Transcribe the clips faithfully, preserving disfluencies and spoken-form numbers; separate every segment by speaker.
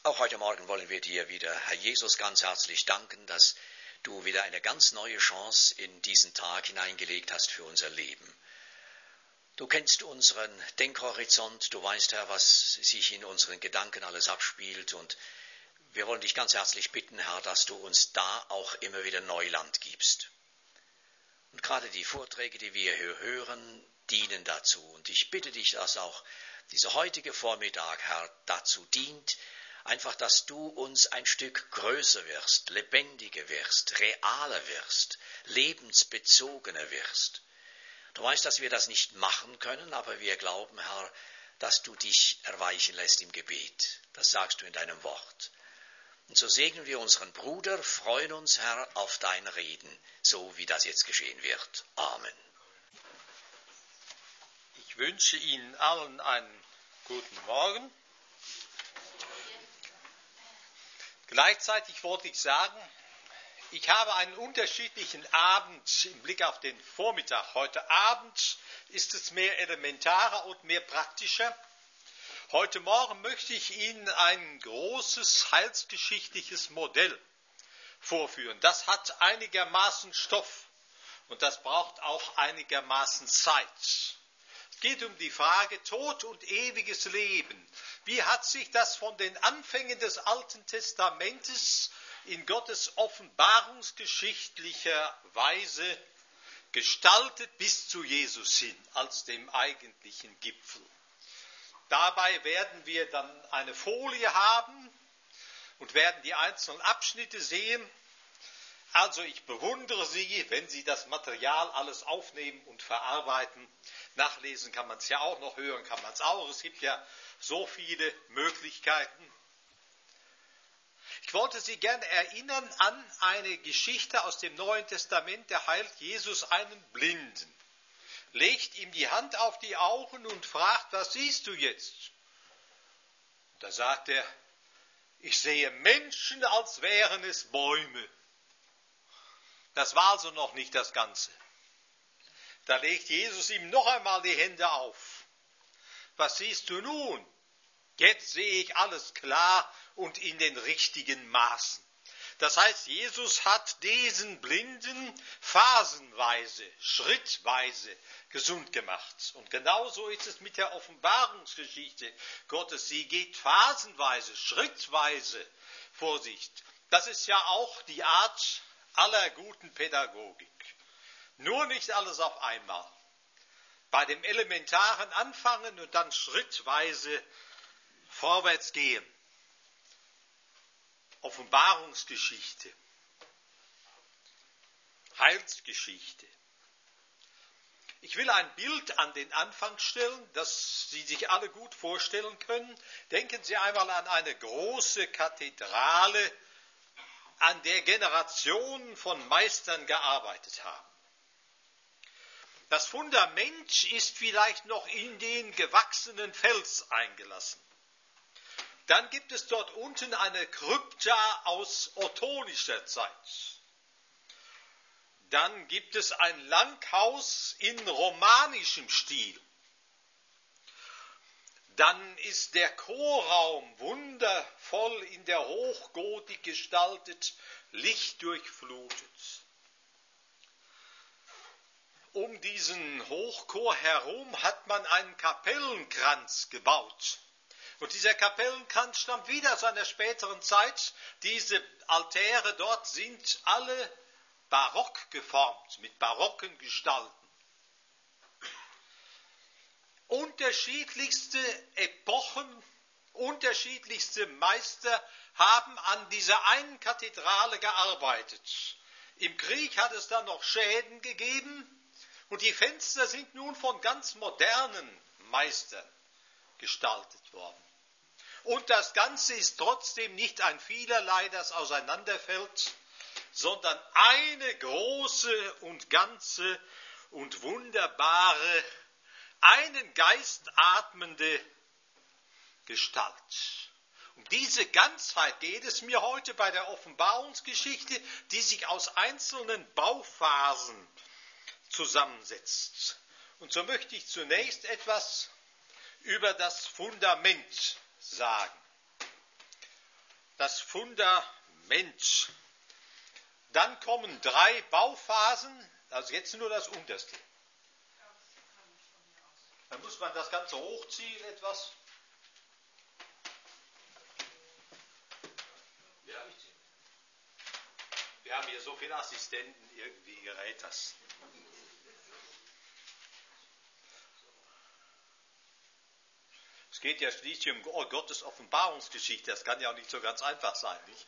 Speaker 1: Auch heute Morgen wollen wir dir wieder, Herr Jesus, ganz herzlich danken, dass du wieder eine ganz neue Chance in diesen Tag hineingelegt hast für unser Leben. Du kennst unseren Denkhorizont, du weißt, Herr, was sich in unseren Gedanken alles abspielt, und wir wollen dich ganz herzlich bitten, Herr, dass du uns da auch immer wieder Neuland gibst. Und gerade die Vorträge, die wir hier hören, dienen dazu. Und ich bitte dich, dass auch dieser heutige Vormittag, Herr, dazu dient, einfach, dass du uns ein Stück größer wirst, lebendiger wirst, realer wirst, lebensbezogener wirst. Du weißt, dass wir das nicht machen können, aber wir glauben, Herr, dass du dich erweichen lässt im Gebet. Das sagst du in deinem Wort. Und so segnen wir unseren Bruder, freuen uns, Herr, auf dein Reden, so wie das jetzt geschehen wird. Amen.
Speaker 2: Ich wünsche Ihnen allen einen guten Morgen. Gleichzeitig wollte ich sagen, ich habe einen unterschiedlichen Abend im Blick auf den Vormittag. Heute Abend ist es mehr elementarer und mehr praktischer. Heute Morgen möchte ich Ihnen ein großes heilsgeschichtliches Modell vorführen. Das hat einigermaßen Stoff und das braucht auch einigermaßen Zeit. Es geht um die Frage Tod und ewiges Leben. Wie hat sich das von den Anfängen des Alten Testamentes in Gottes offenbarungsgeschichtlicher Weise gestaltet bis zu Jesus hin, als dem eigentlichen Gipfel? Dabei werden wir dann eine Folie haben und werden die einzelnen Abschnitte sehen. Also ich bewundere Sie, wenn Sie das Material alles aufnehmen und verarbeiten. Nachlesen kann man es ja auch noch, hören kann man es auch. Es gibt ja so viele Möglichkeiten. Ich wollte Sie gerne erinnern an eine Geschichte aus dem Neuen Testament. Da heilt Jesus einen Blinden, legt ihm die Hand auf die Augen und fragt, was siehst du jetzt? Da sagt er, ich sehe Menschen, als wären es Bäume. Das war also noch nicht das Ganze. Da legt Jesus ihm noch einmal die Hände auf. Was siehst du nun? Jetzt sehe ich alles klar und in den richtigen Maßen. Das heißt, Jesus hat diesen Blinden phasenweise, schrittweise gesund gemacht. Und genauso ist es mit der Offenbarungsgeschichte Gottes. Sie geht phasenweise, schrittweise vor sich. Das ist ja auch die Art aller guten Pädagogik. Nur nicht alles auf einmal. Bei dem Elementaren anfangen und dann schrittweise vorwärts gehen. Offenbarungsgeschichte, Heilsgeschichte. Ich will ein Bild an den Anfang stellen, das Sie sich alle gut vorstellen können. Denken Sie einmal an eine große Kathedrale, an der Generationen von Meistern gearbeitet haben. Das Fundament ist vielleicht noch in den gewachsenen Fels eingelassen. Dann gibt es dort unten eine Krypta aus ottonischer Zeit. Dann gibt es ein Langhaus in romanischem Stil. Dann ist der Chorraum wundervoll in der Hochgotik gestaltet, lichtdurchflutet. Um diesen Hochchor herum hat man einen Kapellenkranz gebaut. Und dieser Kapellenkranz stammt wieder aus einer späteren Zeit. Diese Altäre dort sind alle barock geformt, mit barocken Gestalten. Unterschiedlichste Epochen, unterschiedlichste Meister haben an dieser einen Kathedrale gearbeitet. Im Krieg hat es dann noch Schäden gegeben und die Fenster sind nun von ganz modernen Meistern gestaltet worden. Und das Ganze ist trotzdem nicht ein Vielerlei, das auseinanderfällt, sondern eine große und ganze und wunderbare, einen Geist atmende Gestalt. Um diese Ganzheit geht es mir heute bei der Offenbarungsgeschichte, die sich aus einzelnen Bauphasen zusammensetzt. Und so möchte ich zunächst etwas über das Fundament sagen. das Fundament. Dann kommen drei Bauphasen, also jetzt nur das unterste. Dann muss man das Ganze hochziehen etwas. Ja, ich ziehe. Wir haben hier so viele Assistenten, irgendwie gerät das. Es geht ja schließlich um Gottes Offenbarungsgeschichte, das kann ja auch nicht so ganz einfach sein, nicht?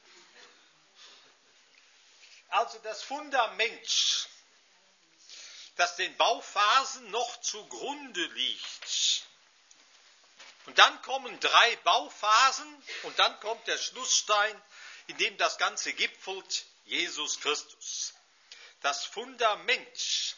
Speaker 2: Also das Fundament, das den Bauphasen noch zugrunde liegt. Und dann kommen drei Bauphasen und dann kommt der Schlussstein, in dem das Ganze gipfelt, Jesus Christus. Das Fundament,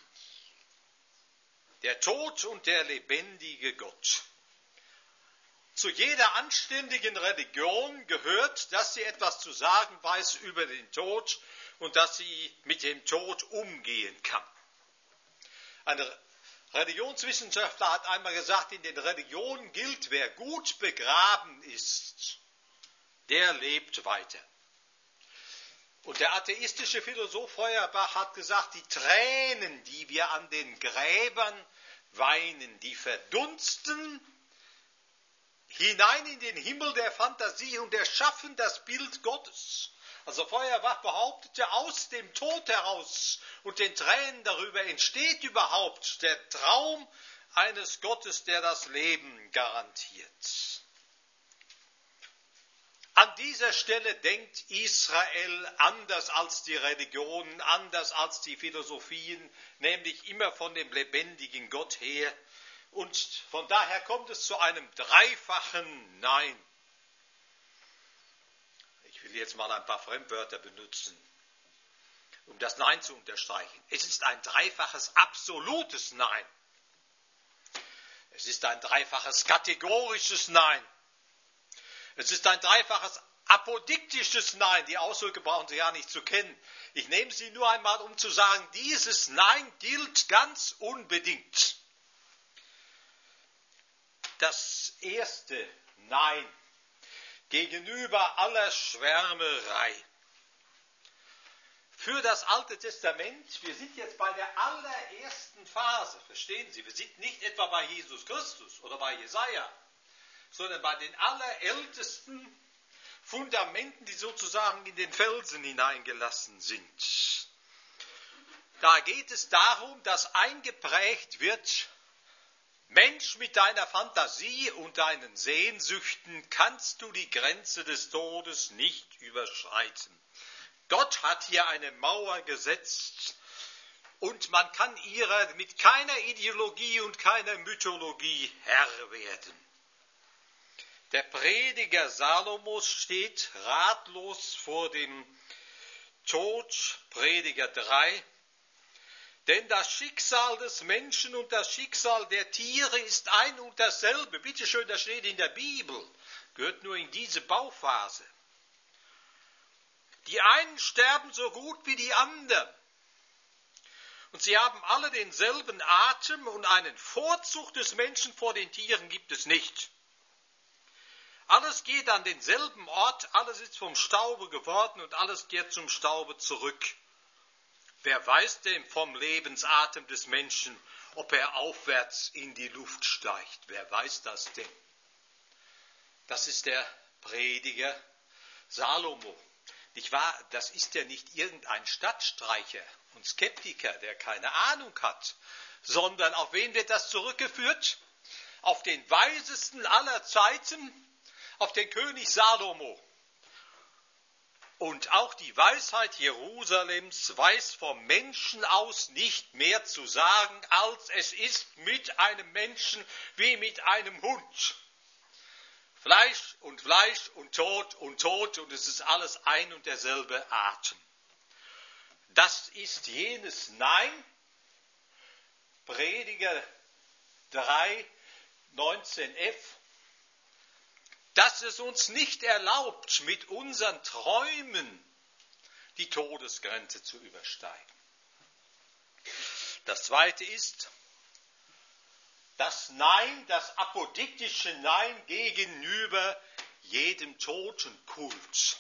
Speaker 2: der Tod und der lebendige Gott. Zu jeder anständigen Religion gehört, dass sie etwas zu sagen weiß über den Tod und dass sie mit dem Tod umgehen kann. Ein Religionswissenschaftler hat einmal gesagt, in den Religionen gilt, wer gut begraben ist, der lebt weiter. Und der atheistische Philosoph Feuerbach hat gesagt, die Tränen, die wir an den Gräbern weinen, die verdunsten hinein in den Himmel der Fantasie und erschaffen das Bild Gottes. Also Feuerbach behauptete, aus dem Tod heraus und den Tränen darüber entsteht überhaupt der Traum eines Gottes, der das Leben garantiert. An dieser Stelle denkt Israel anders als die Religionen, anders als die Philosophien, nämlich immer von dem lebendigen Gott her. Und von daher kommt es zu einem dreifachen Nein. Ich will jetzt mal ein paar Fremdwörter benutzen, um das Nein zu unterstreichen. Es ist ein dreifaches absolutes Nein. Es ist ein dreifaches kategorisches Nein. Es ist ein dreifaches apodiktisches Nein. Die Ausdrücke brauchen Sie ja nicht zu kennen. Ich nehme sie nur einmal, um zu sagen, dieses Nein gilt ganz unbedingt. Das erste Nein gegenüber aller Schwärmerei. Für das Alte Testament, wir sind jetzt bei der allerersten Phase, verstehen Sie, wir sind nicht etwa bei Jesus Christus oder bei Jesaja, sondern bei den allerältesten Fundamenten, die sozusagen in den Felsen hineingelassen sind. Da geht es darum, dass eingeprägt wird, Mensch, mit deiner Fantasie und deinen Sehnsüchten kannst du die Grenze des Todes nicht überschreiten. Gott hat hier eine Mauer gesetzt und man kann ihrer mit keiner Ideologie und keiner Mythologie Herr werden. Der Prediger Salomos steht ratlos vor dem Tod, Prediger drei. Denn das Schicksal des Menschen und das Schicksal der Tiere ist ein und dasselbe. Bitte schön, das steht in der Bibel. Gehört nur in diese Bauphase. Die einen sterben so gut wie die anderen. Und sie haben alle denselben Atem und einen Vorzug des Menschen vor den Tieren gibt es nicht. Alles geht an denselben Ort, alles ist vom Staube geworden und alles kehrt zum Staube zurück. Wer weiß denn vom Lebensatem des Menschen, ob er aufwärts in die Luft steigt? Wer weiß das denn? Das ist der Prediger Salomo. Nicht wahr? Das ist ja nicht irgendein Stadtstreicher und Skeptiker, der keine Ahnung hat, sondern auf wen wird das zurückgeführt? Auf den Weisesten aller Zeiten, auf den König Salomo. Und auch die Weisheit Jerusalems weiß vom Menschen aus nicht mehr zu sagen, als es ist mit einem Menschen wie mit einem Hund. Fleisch und Fleisch und Tod und Tod und es ist alles ein und derselbe Atem. Das ist jenes Nein, Prediger drei, neunzehn f, dass es uns nicht erlaubt, mit unseren Träumen die Todesgrenze zu übersteigen. Das zweite ist das Nein, das apodiktische Nein gegenüber jedem Totenkult.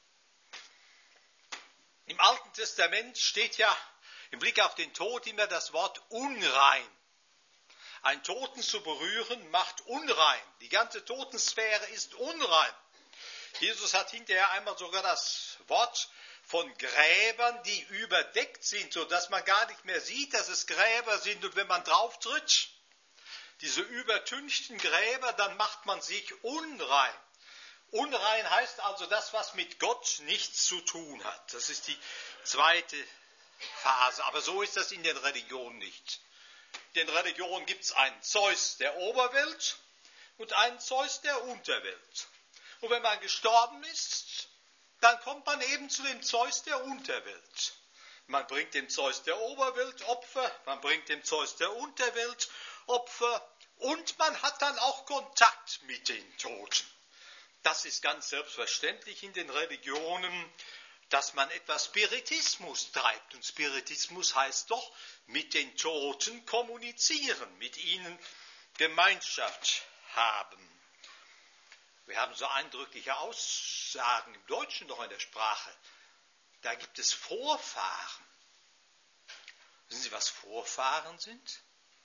Speaker 2: Im Alten Testament steht ja im Blick auf den Tod immer das Wort unrein. Einen Toten zu berühren macht unrein. Die ganze Totensphäre ist unrein. Jesus hat hinterher einmal sogar das Wort von Gräbern, die überdeckt sind, sodass man gar nicht mehr sieht, dass es Gräber sind. Und wenn man drauf tritt, diese übertünchten Gräber, dann macht man sich unrein. Unrein heißt also das, was mit Gott nichts zu tun hat. Das ist die zweite Phase. Aber so ist das in den Religionen nicht. In den Religionen gibt es einen Zeus der Oberwelt und einen Zeus der Unterwelt. Und wenn man gestorben ist, dann kommt man eben zu dem Zeus der Unterwelt. Man bringt dem Zeus der Oberwelt Opfer, man bringt dem Zeus der Unterwelt Opfer und man hat dann auch Kontakt mit den Toten. Das ist ganz selbstverständlich in den Religionen, dass man etwas Spiritismus treibt. Und Spiritismus heißt doch, mit den Toten kommunizieren, mit ihnen Gemeinschaft haben. Wir haben so eindrückliche Aussagen im Deutschen noch in der Sprache. Da gibt es Vorfahren. Wissen Sie, was Vorfahren sind?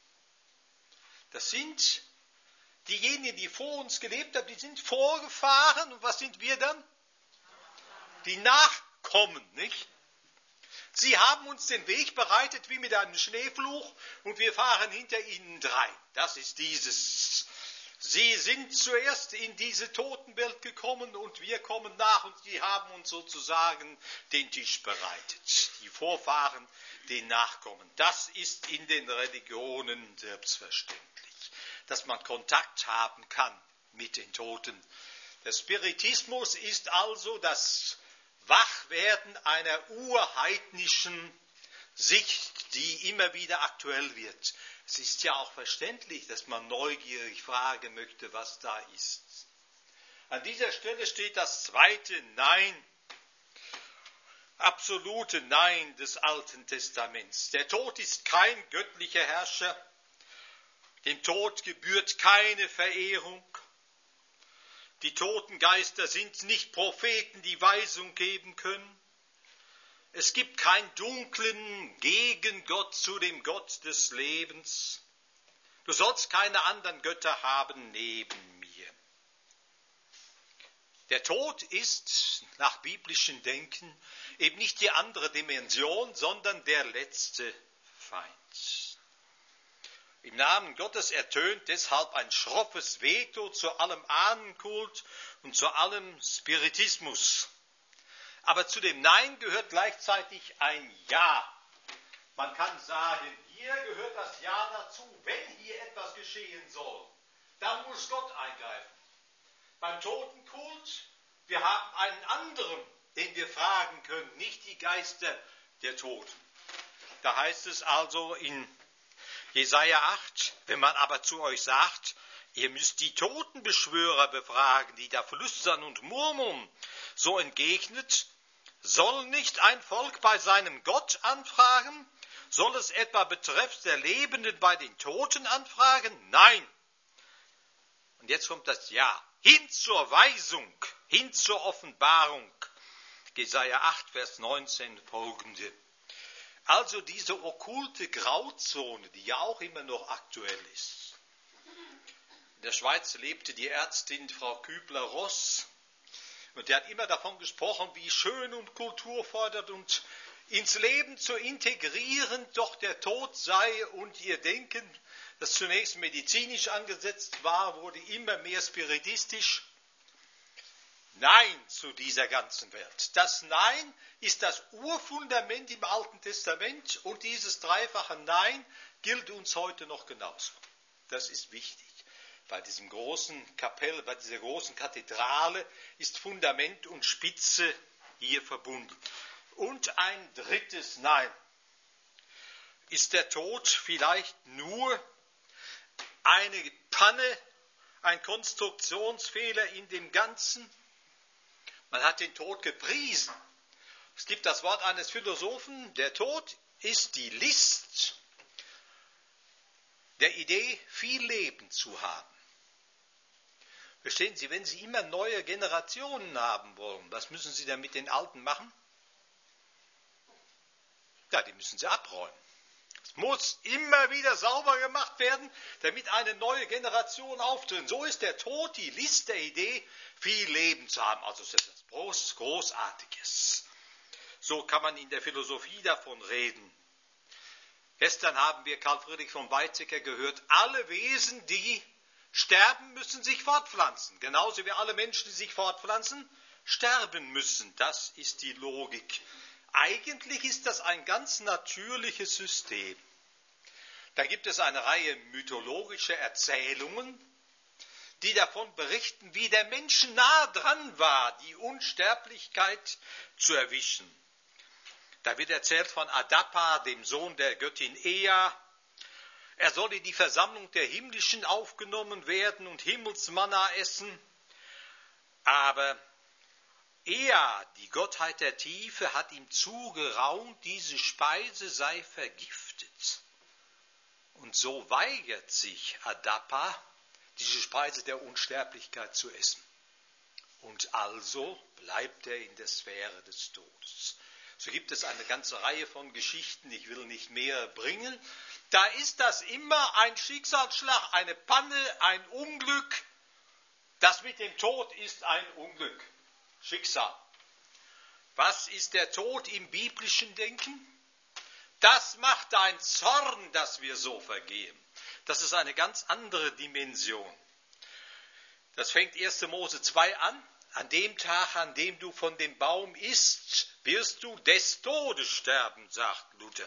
Speaker 2: Das sind diejenigen, die vor uns gelebt haben, die sind vorgefahren. Und was sind wir dann? Die Nachkommen, nicht? Sie haben uns den Weg bereitet wie mit einem Schneefluch und wir fahren hinter ihnen drein. Das ist dieses. Sie sind zuerst in diese Totenwelt gekommen und wir kommen nach und sie haben uns sozusagen den Tisch bereitet. Die Vorfahren, die Nachkommen. Das ist in den Religionen selbstverständlich, dass man Kontakt haben kann mit den Toten. Der Spiritismus ist also das Wachwerden einer urheidnischen Sicht, die immer wieder aktuell wird. Es ist ja auch verständlich, dass man neugierig fragen möchte, was da ist. An dieser Stelle steht das zweite Nein, absolute Nein des Alten Testaments. Der Tod ist kein göttlicher Herrscher, dem Tod gebührt keine Verehrung. Die toten Geister sind nicht Propheten, die Weisung geben können. Es gibt keinen dunklen Gegengott zu dem Gott des Lebens. Du sollst keine anderen Götter haben neben mir. Der Tod ist nach biblischem Denken eben nicht die andere Dimension, sondern der letzte Feind. Im Namen Gottes ertönt deshalb ein schroffes Veto zu allem Ahnenkult und zu allem Spiritismus. Aber zu dem Nein gehört gleichzeitig ein Ja. Man kann sagen, hier gehört das Ja dazu. Wenn hier etwas geschehen soll, dann muss Gott eingreifen. Beim Totenkult, wir haben einen anderen, den wir fragen können, nicht die Geister der Toten. Da heißt es also in Jesaja acht, wenn man aber zu euch sagt, ihr müsst die Totenbeschwörer befragen, die da flüstern und murmeln, so entgegnet, soll nicht ein Volk bei seinem Gott anfragen? Soll es etwa betreffs der Lebenden bei den Toten anfragen? Nein. Und jetzt kommt das Ja. Hin zur Weisung, hin zur Offenbarung. Jesaja acht, Vers neunzehn folgende. Also diese okkulte Grauzone, die ja auch immer noch aktuell ist. In der Schweiz lebte die Ärztin Frau Kübler-Ross und die hat immer davon gesprochen, wie schön und kulturfördernd und ins Leben zu integrieren doch der Tod sei, und ihr Denken, das zunächst medizinisch angesetzt war, wurde immer mehr spiritistisch. Nein zu dieser ganzen Welt. Das Nein ist das Urfundament im Alten Testament und dieses dreifache Nein gilt uns heute noch genauso. Das ist wichtig. Bei diesem großen Kapelle, bei dieser großen Kathedrale ist Fundament und Spitze hier verbunden. Und ein drittes Nein. Ist der Tod vielleicht nur eine Panne, ein Konstruktionsfehler in dem Ganzen? Man hat den Tod gepriesen. Es gibt das Wort eines Philosophen, der Tod ist die List der Idee, viel Leben zu haben. Verstehen Sie, wenn Sie immer neue Generationen haben wollen, was müssen Sie dann mit den Alten machen? Ja, die müssen Sie abräumen. Es muss immer wieder sauber gemacht werden, damit eine neue Generation auftritt. So ist der Tod die List der Idee, viel Leben zu haben. Also es ist etwas Groß, Großartiges. So kann man in der Philosophie davon reden. Gestern haben wir Karl Friedrich von Weizsäcker gehört, alle Wesen, die sterben, müssen sich fortpflanzen. Genauso wie alle Menschen, die sich fortpflanzen, sterben müssen. Das ist die Logik. Eigentlich ist das ein ganz natürliches System. Da gibt es eine Reihe mythologischer Erzählungen, die davon berichten, wie der Mensch nah dran war, die Unsterblichkeit zu erwischen. Da wird erzählt von Adapa, dem Sohn der Göttin Ea. Er soll in die Versammlung der Himmlischen aufgenommen werden und Himmelsmanna essen. Aber Ea, die Gottheit der Tiefe, hat ihm zugeraunt, diese Speise sei vergiftet. Und so weigert sich Adapa, diese Speise der Unsterblichkeit zu essen. Und also bleibt er in der Sphäre des Todes. So gibt es eine ganze Reihe von Geschichten, ich will nicht mehr bringen. Da ist das immer ein Schicksalsschlag, eine Panne, ein Unglück. Das mit dem Tod ist ein Unglück. Schicksal. Was ist der Tod im biblischen Denken? Das macht ein Zorn, dass wir so vergehen. Das ist eine ganz andere Dimension. Das fängt erster Mose zwei an. An dem Tag, an dem du von dem Baum isst, wirst du des Todes sterben, sagt Luther.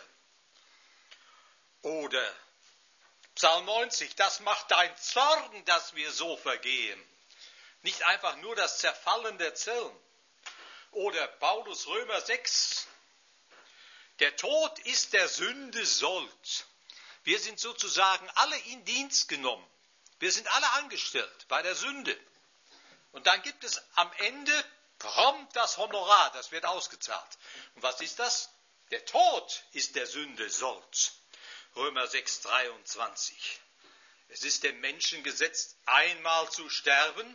Speaker 2: Oder Psalm neunzig, das macht ein Zorn, dass wir so vergehen. Nicht einfach nur das Zerfallen der Zellen. Oder Paulus Römer sechs, der Tod ist der Sünde Sold. Wir sind sozusagen alle in Dienst genommen. Wir sind alle angestellt bei der Sünde. Und dann gibt es am Ende prompt das Honorar, das wird ausgezahlt. Und was ist das? Der Tod ist der Sünde Sold. Römer sechs, dreiundzwanzig. Es ist dem Menschen gesetzt, einmal zu sterben,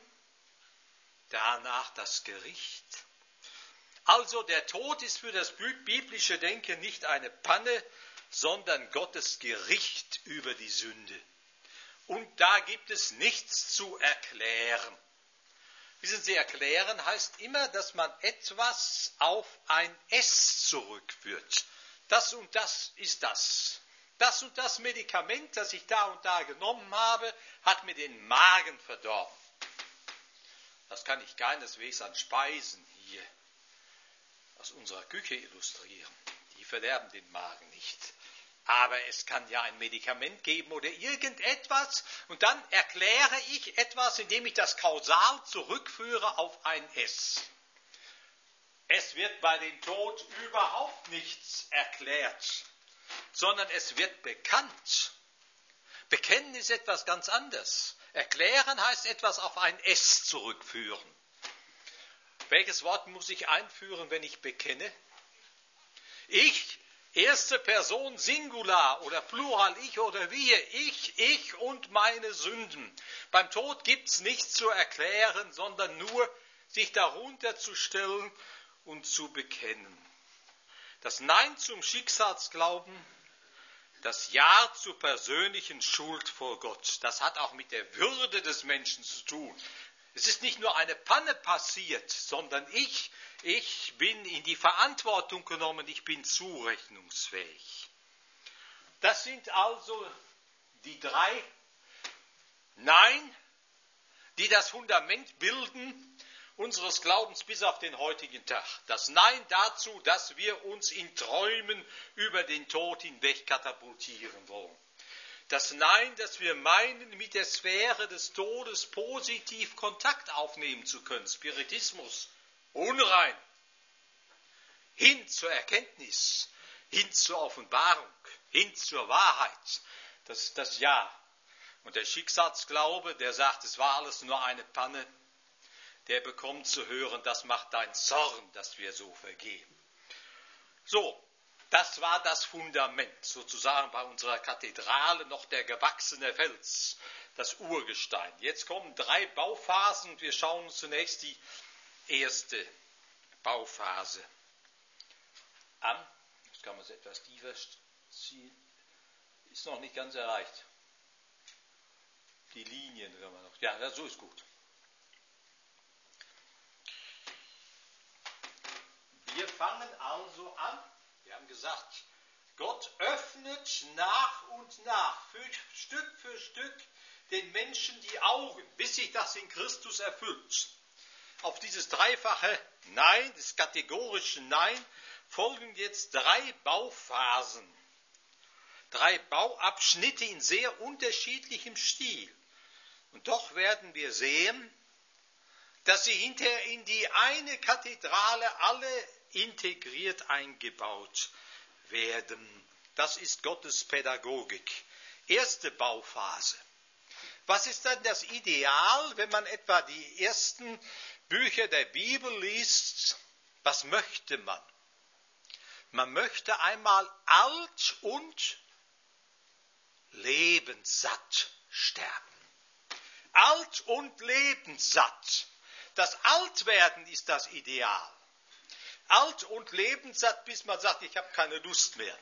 Speaker 2: danach das Gericht. Also der Tod ist für das biblische Denken nicht eine Panne, sondern Gottes Gericht über die Sünde. Und da gibt es nichts zu erklären. Wissen Sie, erklären heißt immer, dass man etwas auf ein Es zurückführt. Das und das ist das. Das und das Medikament, das ich da und da genommen habe, hat mir den Magen verdorben. Das kann ich keineswegs an Speisen hier aus unserer Küche illustrieren. Die verderben den Magen nicht. Aber es kann ja ein Medikament geben oder irgendetwas und dann erkläre ich etwas, indem ich das kausal zurückführe auf ein Es. Es wird bei dem Tod überhaupt nichts erklärt, sondern es wird bekannt. Bekennen ist etwas ganz anderes. Erklären heißt etwas auf ein Es zurückführen. Welches Wort muss ich einführen, wenn ich bekenne? Ich, erste Person Singular oder Plural, ich oder wir, ich, ich und meine Sünden. Beim Tod gibt es nichts zu erklären, sondern nur sich darunter zu stellen und zu bekennen. Das Nein zum Schicksalsglauben, das Ja zur persönlichen Schuld vor Gott, das hat auch mit der Würde des Menschen zu tun. Es ist nicht nur eine Panne passiert, sondern ich, ich bin in die Verantwortung genommen, ich bin zurechnungsfähig. Das sind also die drei Nein, die das Fundament bilden unseres Glaubens bis auf den heutigen Tag. Das Nein dazu, dass wir uns in Träumen über den Tod hinweg katapultieren wollen. Das Nein, dass wir meinen, mit der Sphäre des Todes positiv Kontakt aufnehmen zu können. Spiritismus, unrein. Hin zur Erkenntnis, hin zur Offenbarung, hin zur Wahrheit. Das ist das Ja. Und der Schicksalsglaube, der sagt, es war alles nur eine Panne, der bekommt zu hören, das macht dein Zorn, dass wir so vergehen. So, Das war das Fundament, sozusagen bei unserer Kathedrale noch der gewachsene Fels, das Urgestein. Jetzt kommen drei Bauphasen und wir schauen uns zunächst die erste Bauphase an. Jetzt kann man es etwas tiefer ziehen. Ist noch nicht ganz erreicht. Die Linien können wir noch. Ja, so ist gut. Wir fangen also an. Wir haben gesagt, Gott öffnet nach und nach, für Stück für Stück, den Menschen die Augen, bis sich das in Christus erfüllt. Auf dieses dreifache Nein, das kategorische Nein, folgen jetzt drei Bauphasen. Drei Bauabschnitte in sehr unterschiedlichem Stil. Und doch werden wir sehen, dass sie hinterher in die eine Kathedrale alle integriert eingebaut werden. Das ist Gottes Pädagogik. Erste Bauphase. Was ist dann das Ideal, wenn man etwa die ersten Bücher der Bibel liest? Was möchte man? Man möchte einmal alt und lebenssatt sterben. Alt und lebenssatt. Das Altwerden ist das Ideal. Alt und lebenssatt, bis man sagt, ich habe keine Lust mehr.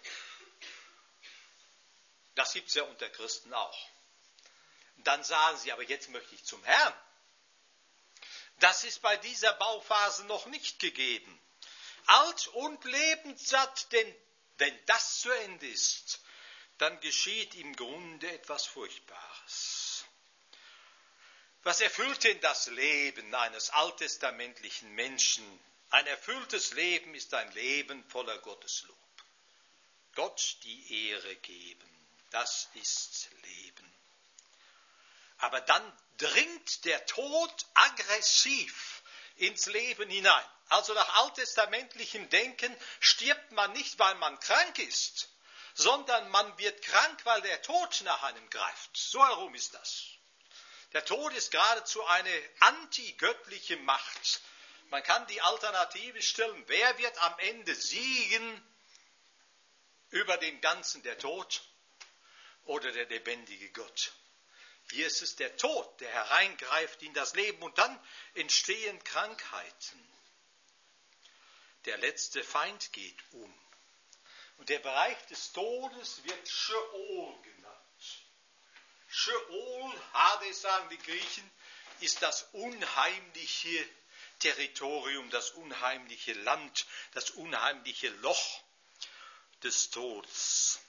Speaker 2: Das gibt es ja unter Christen auch. Dann sagen sie, aber jetzt möchte ich zum Herrn. Das ist bei dieser Bauphase noch nicht gegeben. Alt und lebenssatt, denn wenn das zu Ende ist, dann geschieht im Grunde etwas Furchtbares. Was erfüllt denn das Leben eines alttestamentlichen Menschen? Ein erfülltes Leben ist ein Leben voller Gotteslob. Gott die Ehre geben, das ist Leben. Aber dann dringt der Tod aggressiv ins Leben hinein. Also nach alttestamentlichem Denken stirbt man nicht, weil man krank ist, sondern man wird krank, weil der Tod nach einem greift. So herum ist das. Der Tod ist geradezu eine antigöttliche Macht. Man kann die Alternative stellen, wer wird am Ende siegen über den Ganzen, der Tod oder der lebendige Gott? Hier ist es der Tod, der hereingreift in das Leben und dann entstehen Krankheiten. Der letzte Feind geht um. Und der Bereich des Todes wird Sheol genannt. Sheol, Hades sagen die Griechen, ist das unheimliche Territorium, das unheimliche Land, das unheimliche Loch des Todes.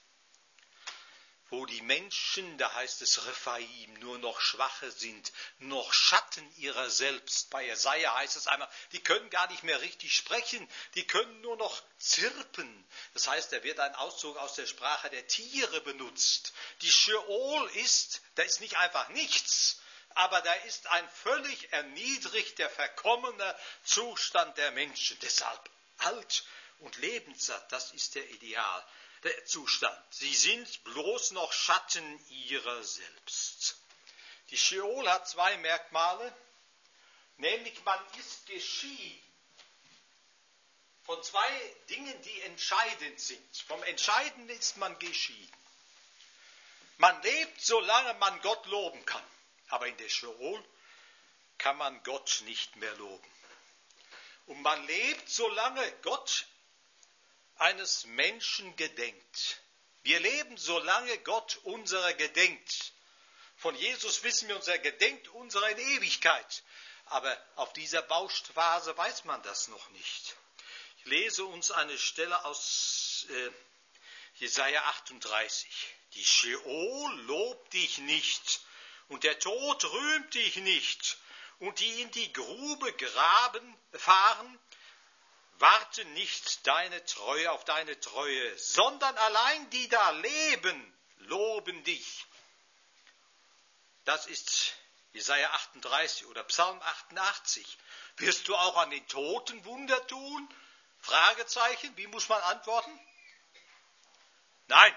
Speaker 2: Wo die Menschen, da heißt es Rephaim, nur noch Schwache sind, noch Schatten ihrer selbst. Bei Jesaja heißt es einmal, die können gar nicht mehr richtig sprechen, die können nur noch zirpen. Das heißt, da wird ein Ausdruck aus der Sprache der Tiere benutzt. Die Sheol ist, da ist nicht einfach nichts, aber da ist ein völlig erniedrigter, verkommener Zustand der Menschen. Deshalb alt und lebenssatt, das ist der Ideal. Der Zustand. Sie sind bloß noch Schatten ihrer selbst. Die Sheol hat zwei Merkmale, nämlich man ist geschieden von zwei Dingen, die entscheidend sind. Vom Entscheidenden ist man geschieden. Man lebt, solange man Gott loben kann, aber in der Sheol kann man Gott nicht mehr loben. Und man lebt, solange Gott eines Menschen gedenkt. Wir leben, solange Gott unserer gedenkt. Von Jesus wissen wir, unser gedenkt unserer in Ewigkeit. Aber auf dieser Bauphase weiß man das noch nicht. Ich lese uns eine Stelle aus äh, Jesaja achtunddreißig. Die Sheol lobt dich nicht und der Tod rühmt dich nicht und die in die Grube graben, fahren, warte nicht deine Treue auf deine Treue, sondern allein die da leben, loben dich. Das ist Jesaja achtunddreißig oder Psalm achtundachtzig. Wirst du auch an den Toten Wunder tun? Fragezeichen. Wie muss man antworten? Nein.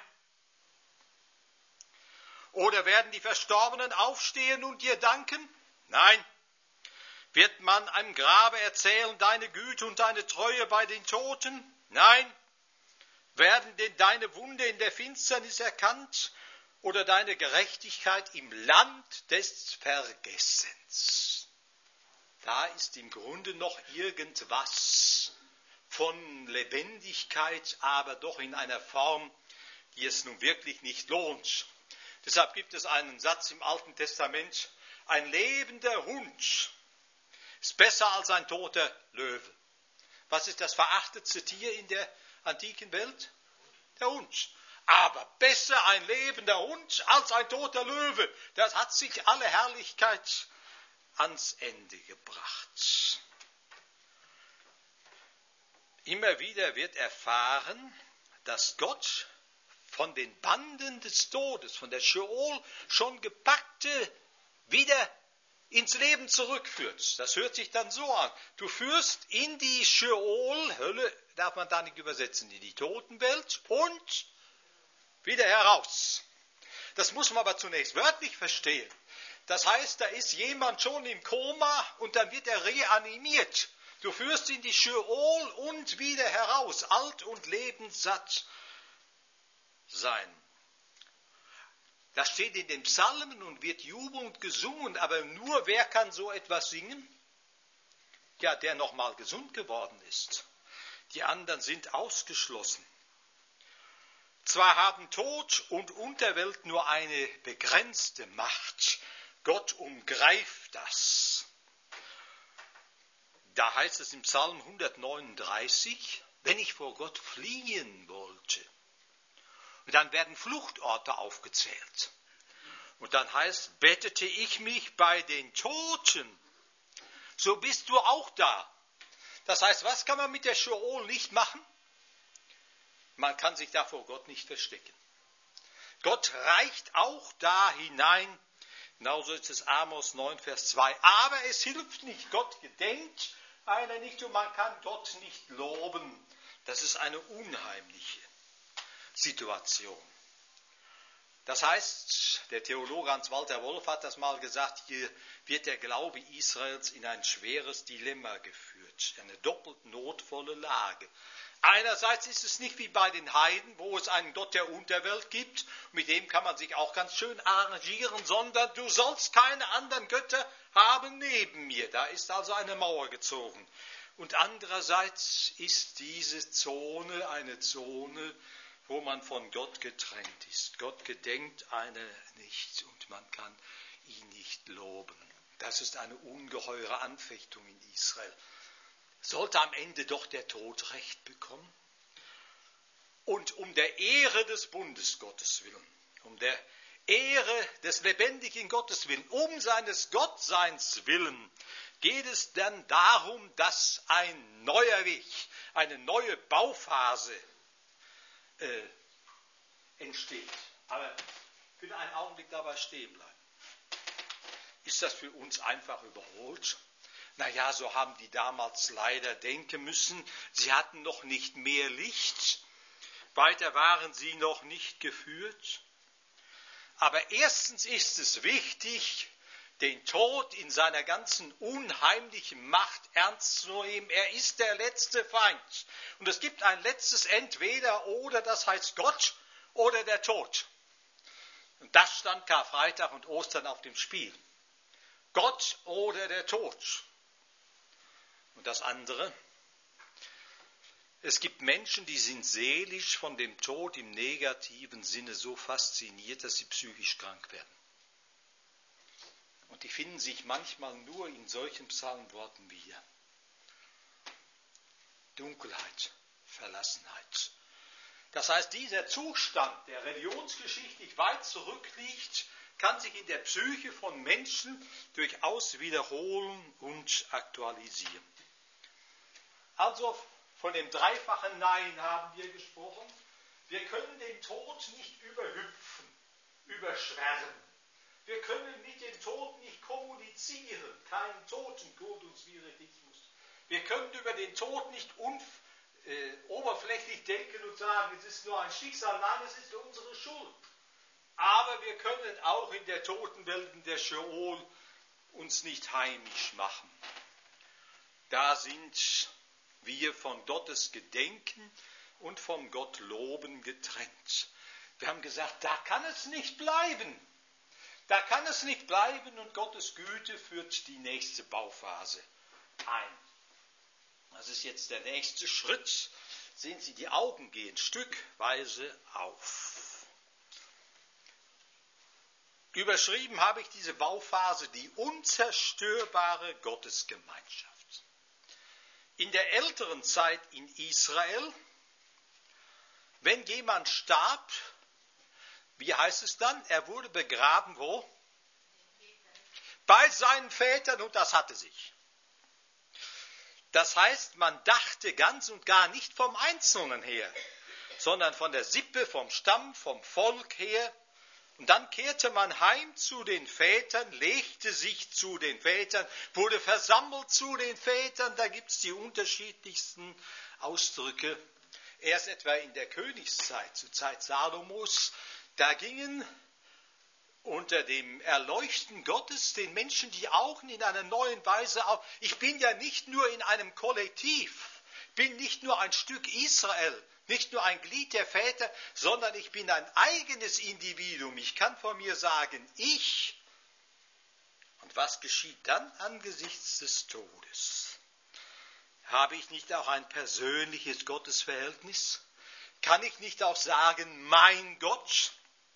Speaker 2: Oder werden die Verstorbenen aufstehen und dir danken? Nein. Wird man am Grabe erzählen, deine Güte und deine Treue bei den Toten? Nein. Werden denn deine Wunde in der Finsternis erkannt oder deine Gerechtigkeit im Land des Vergessens? Da ist im Grunde noch irgendwas von Lebendigkeit, aber doch in einer Form, die es nun wirklich nicht lohnt. Deshalb gibt es einen Satz im Alten Testament: Ein lebender Hund ist besser als ein toter Löwe. Was ist das verachtetste Tier in der antiken Welt? Der Hund. Aber besser ein lebender Hund als ein toter Löwe. Das hat sich alle Herrlichkeit ans Ende gebracht. Immer wieder wird erfahren, dass Gott von den Banden des Todes, von der Scheol schon gepackte, wieder ins Leben zurückführt. Das hört sich dann so an. Du führst in die Scheol, Hölle darf man da nicht übersetzen, in die Totenwelt und wieder heraus. Das muss man aber zunächst wörtlich verstehen. Das heißt, da ist jemand schon im Koma und dann wird er reanimiert. Du führst in die Scheol und wieder heraus, alt und lebenssatt sein. Das steht in den Psalmen und wird jubelnd gesungen, aber nur wer kann so etwas singen? Ja, der nochmal gesund geworden ist. Die anderen sind ausgeschlossen. Zwar haben Tod und Unterwelt nur eine begrenzte Macht, Gott umgreift das. Da heißt es im Psalm hundertneununddreißig, wenn ich vor Gott fliehen wollte. Und dann werden Fluchtorte aufgezählt. Und dann heißt, bettete ich mich bei den Toten, so bist du auch da. Das heißt, was kann man mit der Scheol nicht machen? Man kann sich da vor Gott nicht verstecken. Gott reicht auch da hinein. Genauso ist es Amos neun, Vers zwei. Aber es hilft nicht, Gott gedenkt einer nicht und man kann Gott nicht loben. Das ist eine unheimliche Situation. Das heißt, der Theologe Hans-Walter Wolf hat das mal gesagt, hier wird der Glaube Israels in ein schweres Dilemma geführt, eine doppelt notvolle Lage. Einerseits ist es nicht wie bei den Heiden, wo es einen Gott der Unterwelt gibt, mit dem kann man sich auch ganz schön arrangieren, sondern du sollst keine anderen Götter haben neben mir. Da ist also eine Mauer gezogen. Und andererseits ist diese Zone eine Zone, wo man von Gott getrennt ist. Gott gedenkt einer nicht und man kann ihn nicht loben. Das ist eine ungeheure Anfechtung in Israel. Sollte am Ende doch der Tod Recht bekommen? Und um der Ehre des Bundes Gottes willen, um der Ehre des lebendigen Gottes willen, um seines Gottseins willen, geht es dann darum, dass ein neuer Weg, eine neue Bauphase äh, entsteht. Aber für einen Augenblick dabei stehen bleiben. Ist das für uns einfach überholt? Naja, so haben die damals leider denken müssen. Sie hatten noch nicht mehr Licht. Weiter waren sie noch nicht geführt. Aber erstens ist es wichtig, den Tod in seiner ganzen unheimlichen Macht ernst zu nehmen. Er ist der letzte Feind. Und es gibt ein letztes Entweder oder, das heißt Gott oder der Tod. Und das stand Karfreitag und Ostern auf dem Spiel. Gott oder der Tod. Und das andere, es gibt Menschen, die sind seelisch von dem Tod im negativen Sinne so fasziniert, dass sie psychisch krank werden. Und die finden sich manchmal nur in solchen Psalmworten wieder. Dunkelheit, Verlassenheit. Das heißt, dieser Zustand, der religionsgeschichtlich weit zurückliegt, kann sich in der Psyche von Menschen durchaus wiederholen und aktualisieren. Also von dem dreifachen Nein haben wir gesprochen. Wir können den Tod nicht überhüpfen, überschwärmen. Wir können mit dem Tod nicht kommunizieren, keinen Totenkot und Spiritismus. Wir können über den Tod nicht unf, äh, oberflächlich denken und sagen, es ist nur ein Schicksal, nein, es ist unsere Schuld. Aber wir können auch in der Totenwelt, in der Scheol, uns nicht heimisch machen. Da sind wir von Gottes Gedenken, und vom Gottloben getrennt. Wir haben gesagt, da kann es nicht bleiben. Da kann es nicht bleiben und Gottes Güte führt die nächste Bauphase ein. Das ist jetzt der nächste Schritt. Sehen Sie, die Augen gehen stückweise auf. Überschrieben habe ich diese Bauphase die unzerstörbare Gottesgemeinschaft. In der älteren Zeit in Israel, wenn jemand starb, wie heißt es dann? Er wurde begraben wo? Bei seinen Vätern und das hatte sich. Das heißt, man dachte ganz und gar nicht vom Einzelnen her, sondern von der Sippe, vom Stamm, vom Volk her. Und dann kehrte man heim zu den Vätern, legte sich zu den Vätern, wurde versammelt zu den Vätern. Da gibt es die unterschiedlichsten Ausdrücke. Erst etwa in der Königszeit, zur Zeit Salomos, da gingen unter dem Erleuchten Gottes den Menschen die Augen in einer neuen Weise auf. Ich bin ja nicht nur in einem Kollektiv, bin nicht nur ein Stück Israel, nicht nur ein Glied der Väter, sondern ich bin ein eigenes Individuum. Ich kann von mir sagen, ich. Und was geschieht dann angesichts des Todes? Habe ich nicht auch ein persönliches Gottesverhältnis? Kann ich nicht auch sagen, mein Gott?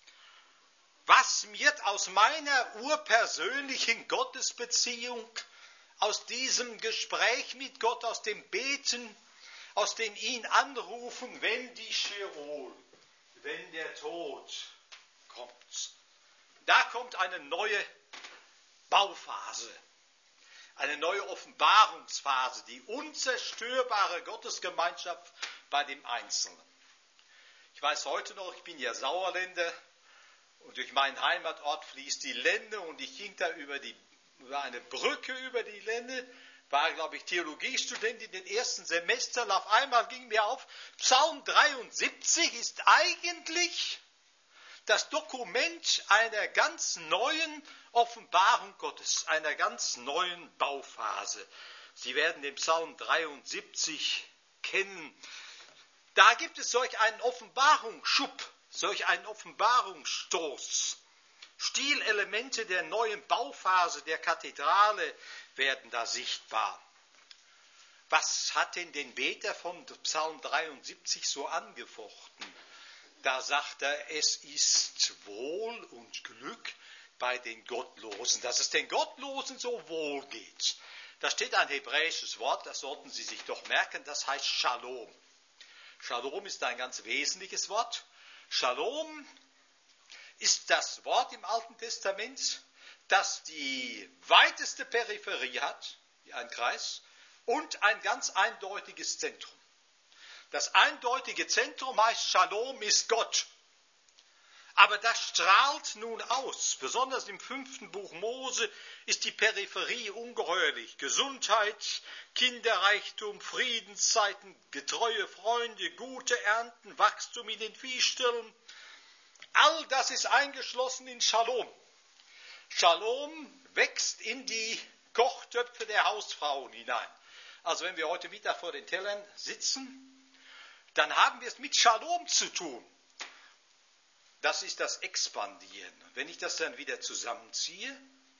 Speaker 2: Was wird aus meiner urpersönlichen Gottesbeziehung, aus diesem Gespräch mit Gott, aus dem Beten, aus dem ihn anrufen, wenn die Sheol, wenn der Tod kommt? Da kommt eine neue Bauphase, eine neue Offenbarungsphase, die unzerstörbare Gottesgemeinschaft bei dem Einzelnen. Ich weiß heute noch, ich bin ja Sauerländer und durch meinen Heimatort fließt die Lenne und ich ging da über, die, über eine Brücke über die Lenne, war, glaube ich, Theologiestudent in den ersten Semestern. Auf einmal ging mir auf, Psalm dreiundsiebzig ist eigentlich das Dokument einer ganz neuen Offenbarung Gottes, einer ganz neuen Bauphase. Sie werden den Psalm dreiundsiebzig kennen. Da gibt es solch einen Offenbarungsschub, solch einen Offenbarungsstoß. Stilelemente der neuen Bauphase der Kathedrale werden da sichtbar. Was hat denn den Beter von Psalm dreiundsiebzig so angefochten? Da sagt er, es ist Wohl und Glück bei den Gottlosen, dass es den Gottlosen so wohl geht. Da steht ein hebräisches Wort, das sollten Sie sich doch merken, das heißt Shalom. Shalom ist ein ganz wesentliches Wort. Shalom ist das Wort im Alten Testament, das die weiteste Peripherie hat, wie ein Kreis, und ein ganz eindeutiges Zentrum. Das eindeutige Zentrum heißt, Shalom ist Gott. Aber das strahlt nun aus. Besonders im fünften Buch Mose ist die Peripherie ungeheuerlich. Gesundheit, Kinderreichtum, Friedenszeiten, getreue Freunde, gute Ernten, Wachstum in den Viehställen. All das ist eingeschlossen in Shalom. Shalom wächst in die Kochtöpfe der Hausfrauen hinein. Also wenn wir heute Mittag vor den Tellern sitzen, dann haben wir es mit Shalom zu tun. Das ist das Expandieren. Wenn ich das dann wieder zusammenziehe,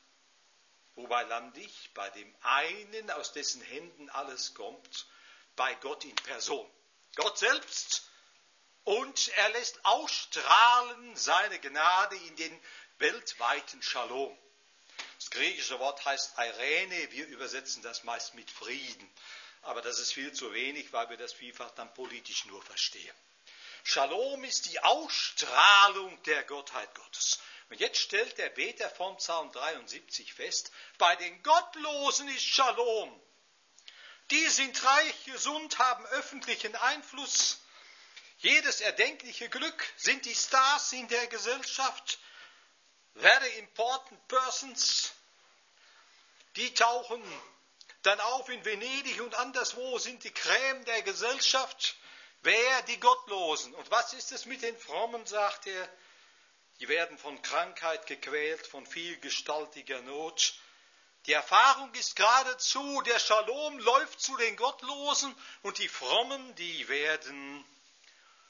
Speaker 2: wobei lande ich? Bei dem einen, aus dessen Händen alles kommt, bei Gott in Person. Gott selbst. Und er lässt ausstrahlen seine Gnade in den weltweiten Shalom. Das griechische Wort heißt Eirene, wir übersetzen das meist mit Frieden. Aber das ist viel zu wenig, weil wir das vielfach dann politisch nur verstehen. Shalom ist die Ausstrahlung der Gottheit Gottes. Und jetzt stellt der Beter von Psalm dreiundsiebzig fest, bei den Gottlosen ist Shalom. Die sind reich, gesund, haben öffentlichen Einfluss. Jedes erdenkliche Glück sind die Stars in der Gesellschaft. Very important persons. Die tauchen dann auf in Venedig und anderswo, sind die Creme der Gesellschaft. Wer? Die Gottlosen. Und was ist es mit den Frommen, sagt er? Die werden von Krankheit gequält, von vielgestaltiger Not. Die Erfahrung ist geradezu, der Shalom läuft zu den Gottlosen und die Frommen, die werden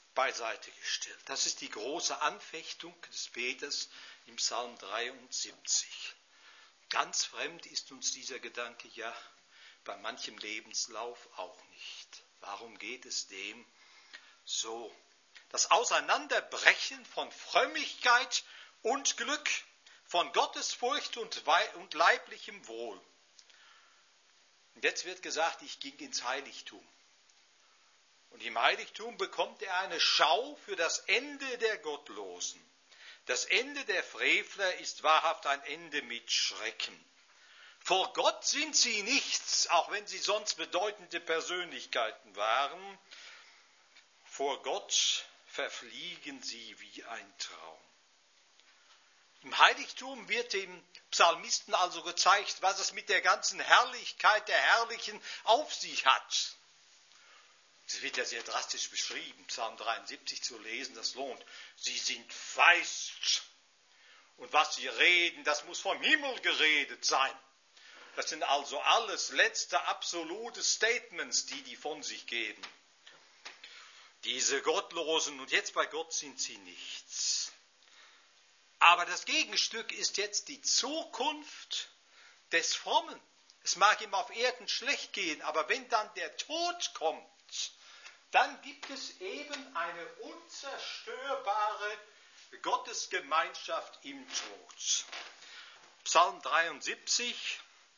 Speaker 2: beiseite gestellt. Das ist die große Anfechtung des Peters im Psalm dreiundsiebzig. Ganz fremd ist uns dieser Gedanke ja bei manchem Lebenslauf auch nicht. Warum geht es dem so? Das Auseinanderbrechen von Frömmigkeit und Glück, von Gottesfurcht und leiblichem Wohl. Und jetzt wird gesagt, ich ging ins Heiligtum. Und im Heiligtum bekommt er eine Schau für das Ende der Gottlosen. Das Ende der Frevler ist wahrhaft ein Ende mit Schrecken. Vor Gott sind sie nichts, auch wenn sie sonst bedeutende Persönlichkeiten waren. Vor Gott verfliegen sie wie ein Traum. Im Heiligtum wird dem Psalmisten also gezeigt, was es mit der ganzen Herrlichkeit der Herrlichen auf sich hat. Es wird ja sehr drastisch beschrieben, Psalm dreiundsiebzig zu lesen, das lohnt. Sie sind feist. Und was sie reden, das muss vom Himmel geredet sein. Das sind also alles letzte absolute Statements, die die von sich geben. Diese Gottlosen, und jetzt bei Gott sind sie nichts. Aber das Gegenstück ist jetzt die Zukunft des Frommen. Es mag ihm auf Erden schlecht gehen, aber wenn dann der Tod kommt, dann gibt es eben eine unzerstörbare Gottesgemeinschaft im Tod. Psalm dreiundsiebzig.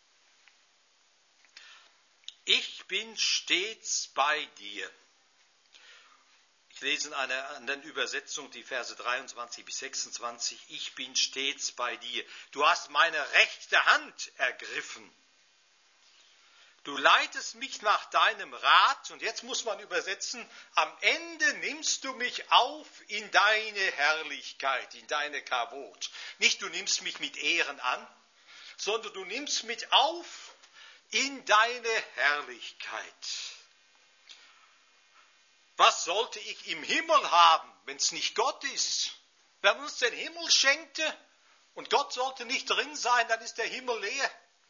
Speaker 2: Ich bin stets bei dir. Ich lese in einer anderen Übersetzung die Verse dreiundzwanzig bis sechsundzwanzig. Ich bin stets bei dir. Du hast meine rechte Hand ergriffen. Du leitest mich nach deinem Rat, und jetzt muss man übersetzen, am Ende nimmst du mich auf in deine Herrlichkeit, in deine Kavod. Nicht du nimmst mich mit Ehren an, sondern du nimmst mich auf in deine Herrlichkeit. Was sollte ich im Himmel haben, wenn es nicht Gott ist? Wenn man uns den Himmel schenkte und Gott sollte nicht drin sein, dann ist der Himmel leer.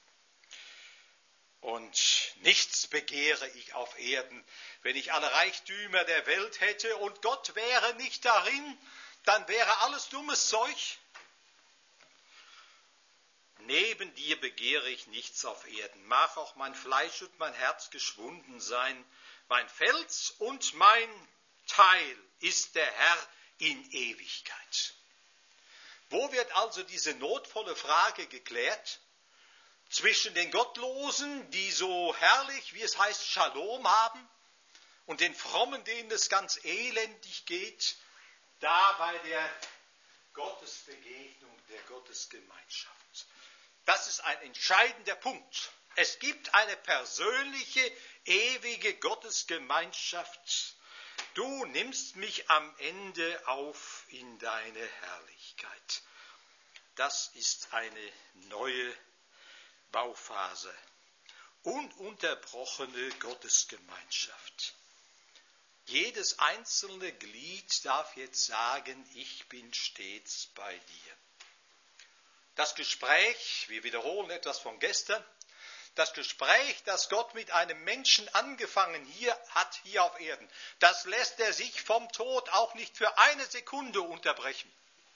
Speaker 2: Und nichts begehre ich auf Erden. Wenn ich alle Reichtümer der Welt hätte und Gott wäre nicht darin, dann wäre alles dummes Zeug. Neben dir begehre ich nichts auf Erden. Mag auch mein Fleisch und mein Herz geschwunden sein. Mein Fels und mein Teil ist der Herr in Ewigkeit. Wo wird also diese notvolle Frage geklärt? Zwischen den Gottlosen, die so herrlich, wie es heißt, Shalom haben, und den Frommen, denen es ganz elendig geht, da bei der Gottesbegegnung, der Gottesgemeinschaft. Das ist ein entscheidender Punkt. Es gibt eine persönliche, ewige Gottesgemeinschaft. Du nimmst mich am Ende auf in deine Herrlichkeit. Das ist eine neue Bauphase. Ununterbrochene Gottesgemeinschaft. Jedes einzelne Glied darf jetzt sagen, ich bin stets bei dir. Das Gespräch, wir wiederholen etwas von gestern, das Gespräch, das Gott mit einem Menschen angefangen hier hat, hier auf Erden, das lässt er sich vom Tod auch nicht für eine Sekunde unterbrechen.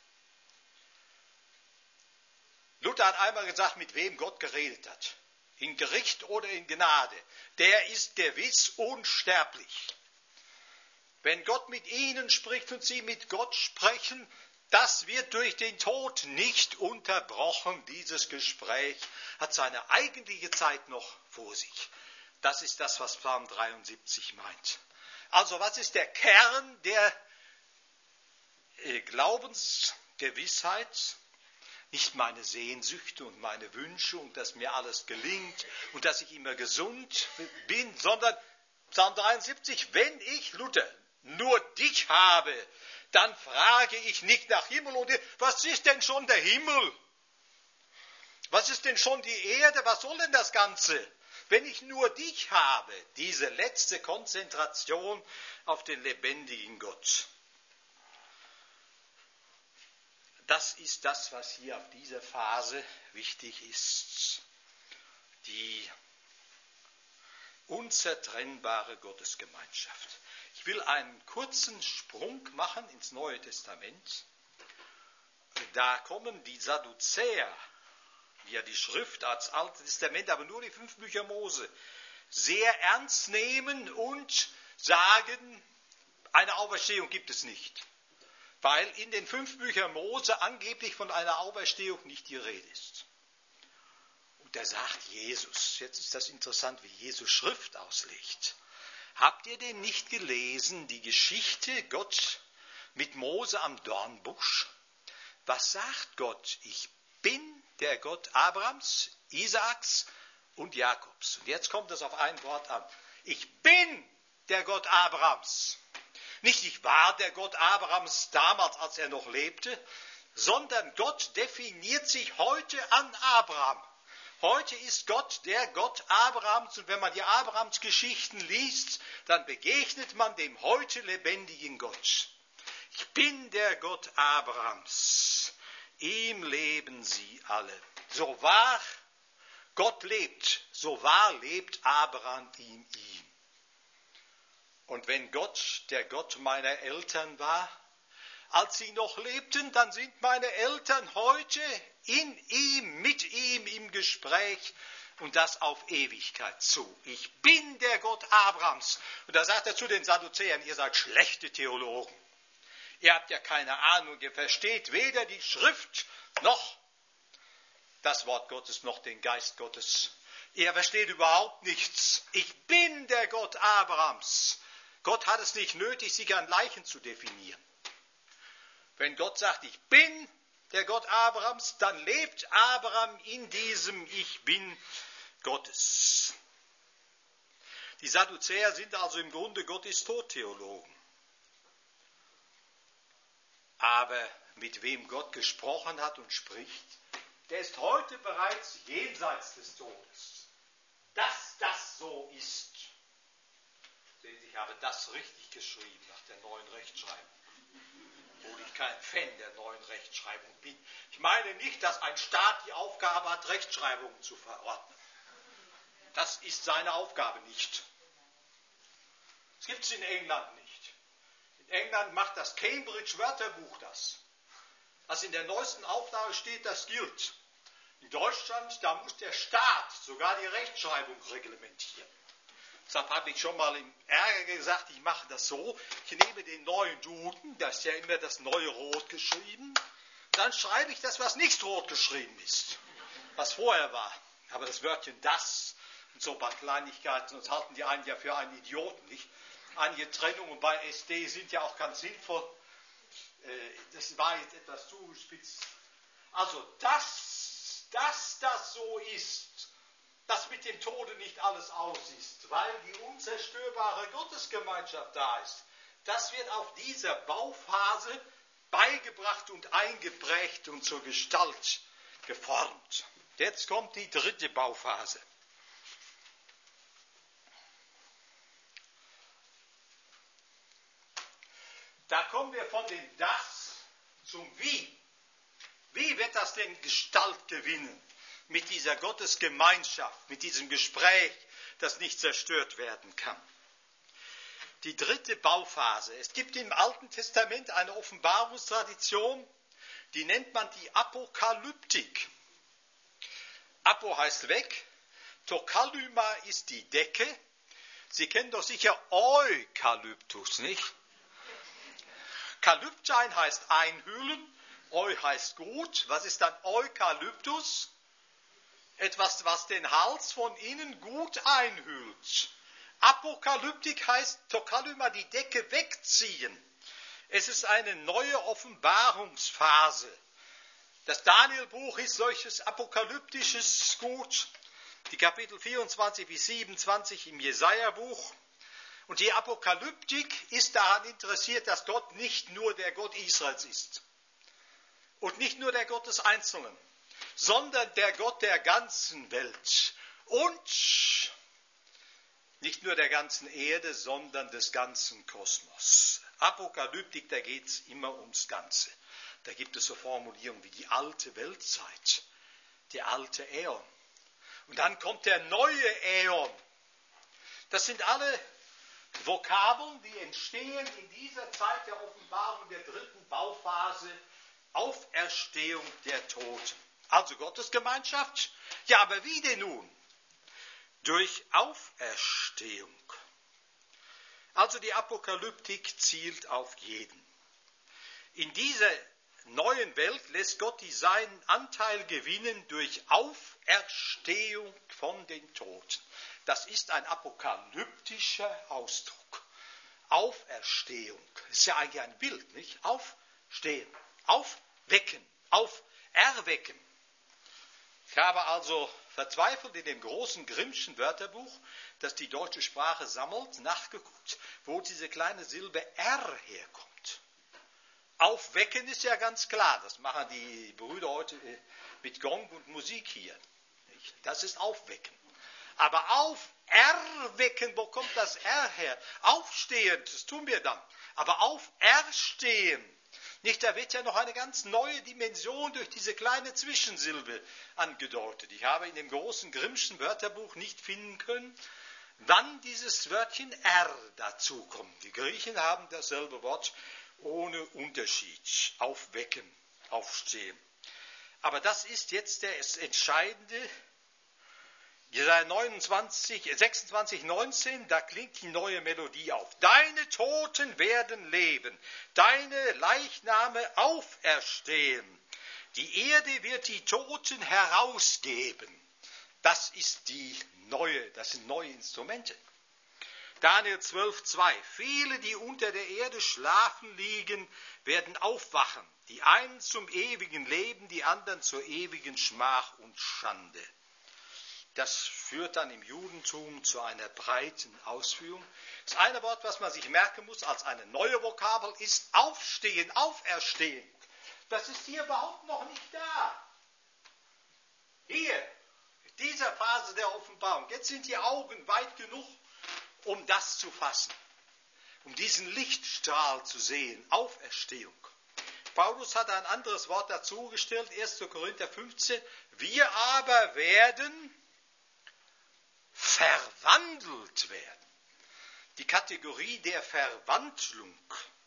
Speaker 2: Luther hat einmal gesagt, mit wem Gott geredet hat. In Gericht oder in Gnade. Der ist gewiss unsterblich. Wenn Gott mit ihnen spricht und sie mit Gott sprechen, das wird durch den Tod nicht unterbrochen. Dieses Gespräch hat seine eigentliche Zeit noch vor sich. Das ist das, was Psalm dreiundsiebzig meint. Also was ist der Kern der Glaubensgewissheit? Nicht meine Sehnsüchte und meine Wünsche und dass mir alles gelingt und dass ich immer gesund bin, sondern Psalm dreiundsiebzig, wenn ich, Luther, nur dich habe, dann frage ich nicht nach Himmel und was ist denn schon der Himmel? Was ist denn schon die Erde? Was soll denn das Ganze? Wenn ich nur dich habe, diese letzte Konzentration auf den lebendigen Gott. Das ist das, was hier auf dieser Phase wichtig ist. Die unzertrennbare Gottesgemeinschaft. Ich will einen kurzen Sprung machen ins Neue Testament. Da kommen die Sadduzäer, die ja die Schrift als Altes Testament, aber nur die fünf Bücher Mose, sehr ernst nehmen und sagen, eine Auferstehung gibt es nicht. Weil in den fünf Büchern Mose angeblich von einer Auferstehung nicht die Rede ist. Und da sagt Jesus, jetzt ist das interessant, wie Jesus Schrift auslegt. Habt ihr denn nicht gelesen, die Geschichte Gott mit Mose am Dornbusch? Was sagt Gott? Ich bin der Gott Abrahams, Isaaks und Jakobs. Und jetzt kommt es auf ein Wort an. Ich bin der Gott Abrahams. Nicht ich war der Gott Abrahams damals, als er noch lebte, sondern Gott definiert sich heute an Abraham. Heute ist Gott der Gott Abrahams und wenn man die Abrahams Geschichten liest, dann begegnet man dem heute lebendigen Gott. Ich bin der Gott Abrahams. Ihm leben sie alle. So wahr Gott lebt, so wahr lebt Abraham in ihm. Und wenn Gott der Gott meiner Eltern war, als sie noch lebten, dann sind meine Eltern heute in ihm, mit ihm im Gespräch und das auf Ewigkeit zu. Ich bin der Gott Abrahams. Und da sagt er zu den Sadduzäern, ihr seid schlechte Theologen. Ihr habt ja keine Ahnung, ihr versteht weder die Schrift noch das Wort Gottes noch den Geist Gottes. Ihr versteht überhaupt nichts. Ich bin der Gott Abrahams. Gott hat es nicht nötig, sich an Leichen zu definieren. Wenn Gott sagt, ich bin der Gott Abrahams, dann lebt Abraham in diesem Ich bin Gottes. Die Sadduzäer sind also im Grunde Gott ist tot Theologen. Aber mit wem Gott gesprochen hat und spricht, der ist heute bereits jenseits des Todes. Dass das so ist. Sehen Sie, ich habe das richtig geschrieben nach der neuen Rechtschreibung. Obwohl ich kein Fan der neuen Rechtschreibung bin. Ich meine nicht, dass ein Staat die Aufgabe hat, Rechtschreibungen zu verordnen. Das ist seine Aufgabe nicht. Das gibt es in England nicht. In England macht das Cambridge Wörterbuch das. Was in der neuesten Auflage steht, das gilt. In Deutschland, da muss der Staat sogar die Rechtschreibung reglementieren. Deshalb habe ich schon mal im Ärger gesagt, ich mache das so, ich nehme den neuen Duden, da ist ja immer das neue Rot geschrieben, dann schreibe ich das, was nicht rot geschrieben ist, was vorher war. Aber das Wörtchen das und so ein paar Kleinigkeiten, sonst halten die einen ja für einen Idioten, nicht? Einige Trennungen bei S D sind ja auch ganz sinnvoll. Das war jetzt etwas zugespitzt. Also, dass, dass das so ist, dass mit dem Tode nicht alles aus ist, weil die unzerstörbare Gottesgemeinschaft da ist, das wird auf dieser Bauphase beigebracht und eingeprägt und zur Gestalt geformt. Jetzt kommt die dritte Bauphase. Da kommen wir von dem Das zum Wie. Wie wird das denn Gestalt gewinnen mit dieser Gottesgemeinschaft, mit diesem Gespräch, das nicht zerstört werden kann? Die dritte Bauphase. Es gibt im Alten Testament eine Offenbarungstradition, die nennt man die Apokalyptik. Apo heißt weg, Tokalyma ist die Decke. Sie kennen doch sicher Eukalyptus, nicht? Kalyptein heißt einhüllen, Eu heißt gut. Was ist dann Eukalyptus? Etwas, was den Hals von innen gut einhüllt. Apokalyptik heißt Tokalyma, die Decke wegziehen. Es ist eine neue Offenbarungsphase. Das Danielbuch ist solches apokalyptisches Gut. Die Kapitel vierundzwanzig bis siebenundzwanzig im Jesaja-Buch. Und die Apokalyptik ist daran interessiert, dass Gott nicht nur der Gott Israels ist und nicht nur der Gott des Einzelnen, sondern der Gott der ganzen Welt und nicht nur der ganzen Erde, sondern des ganzen Kosmos. Apokalyptik, da geht es immer ums Ganze. Da gibt es so Formulierungen wie die alte Weltzeit, der alte Äon. Und dann kommt der neue Äon. Das sind alle Vokabeln, die entstehen in dieser Zeit der Offenbarung der dritten Bauphase, Auferstehung der Toten. Also Gottesgemeinschaft. Ja, aber wie denn nun? Durch Auferstehung. Also die Apokalyptik zielt auf jeden. In dieser neuen Welt lässt Gott die seinen Anteil gewinnen durch Auferstehung von den Toten. Das ist ein apokalyptischer Ausdruck. Auferstehung. Das ist ja eigentlich ein Bild, nicht? Aufstehen, aufwecken, auferwecken. Ich habe also verzweifelt in dem großen Grimmschen Wörterbuch, das die deutsche Sprache sammelt, nachgeguckt, wo diese kleine Silbe R herkommt. Aufwecken ist ja ganz klar, das machen die Brüder heute mit Gong und Musik hier. Das ist Aufwecken. Aber auferwecken, wo kommt das R her? Aufstehen, das tun wir dann. Aber auferstehen, nicht, da wird ja noch eine ganz neue Dimension durch diese kleine Zwischensilbe angedeutet. Ich habe in dem großen Grimmschen Wörterbuch nicht finden können, wann dieses Wörtchen R dazukommt. Die Griechen haben dasselbe Wort ohne Unterschied. Aufwecken, aufstehen. Aber das ist jetzt das Entscheidende. Jesaja neunundzwanzig, sechsundzwanzig, neunzehn, da klingt die neue Melodie auf. Deine Toten werden leben, deine Leichname auferstehen. Die Erde wird die Toten herausgeben. Das ist die neue, das sind neue Instrumente. Daniel zwölf, zwei. Viele, die unter der Erde schlafen liegen, werden aufwachen. Die einen zum ewigen Leben, die anderen zur ewigen Schmach und Schande. Das führt dann im Judentum zu einer breiten Ausführung. Das eine Wort, was man sich merken muss als eine neue Vokabel, ist Aufstehen, Auferstehung. Das ist hier überhaupt noch nicht da. Hier, in dieser Phase der Offenbarung. Jetzt sind die Augen weit genug, um das zu fassen, um diesen Lichtstrahl zu sehen, Auferstehung. Paulus hat ein anderes Wort dazu gestellt, erster Korinther fünfzehn, wir aber werden verwandelt werden. Die Kategorie der Verwandlung.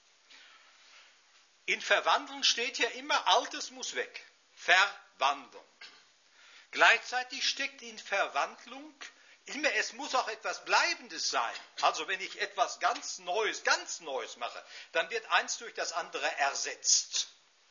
Speaker 2: In Verwandeln steht ja immer, Altes muss weg. Verwandeln. Gleichzeitig steckt in Verwandlung immer, es muss auch etwas Bleibendes sein. Also wenn ich etwas ganz Neues, ganz Neues mache, dann wird eins durch das andere ersetzt.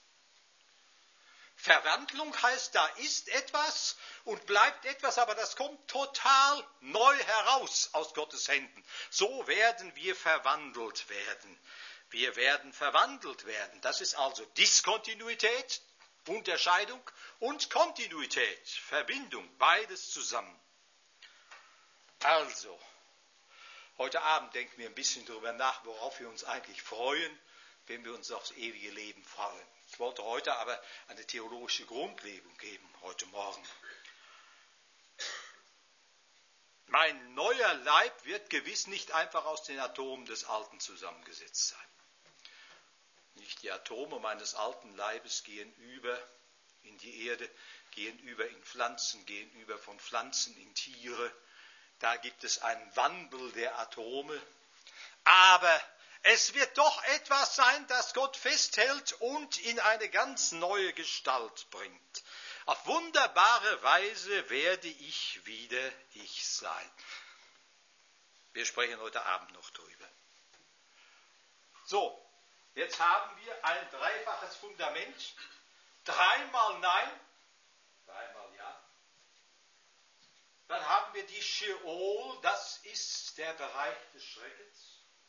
Speaker 2: Verwandlung heißt, da ist etwas und bleibt etwas, aber das kommt total neu heraus aus Gottes Händen. So werden wir verwandelt werden. Wir werden verwandelt werden. Das ist also Diskontinuität, Unterscheidung und Kontinuität, Verbindung, beides zusammen. Also, heute Abend denken wir ein bisschen darüber nach, worauf wir uns eigentlich freuen, wenn wir uns aufs ewige Leben freuen. Ich wollte heute aber eine theologische Grundlegung geben, heute Morgen. Mein neuer Leib wird gewiss nicht einfach aus den Atomen des Alten zusammengesetzt sein. Nicht die Atome meines alten Leibes gehen über in die Erde, gehen über in Pflanzen, gehen über von Pflanzen in Tiere. Da gibt es einen Wandel der Atome. Aber es wird doch etwas sein, das Gott festhält und in eine ganz neue Gestalt bringt. Auf wunderbare Weise werde ich wieder ich sein. Wir sprechen heute Abend noch drüber. So, jetzt haben wir ein dreifaches Fundament. Dreimal Nein, dreimal Ja. Dann haben wir die Sheol, das ist der Bereich des Schreckens.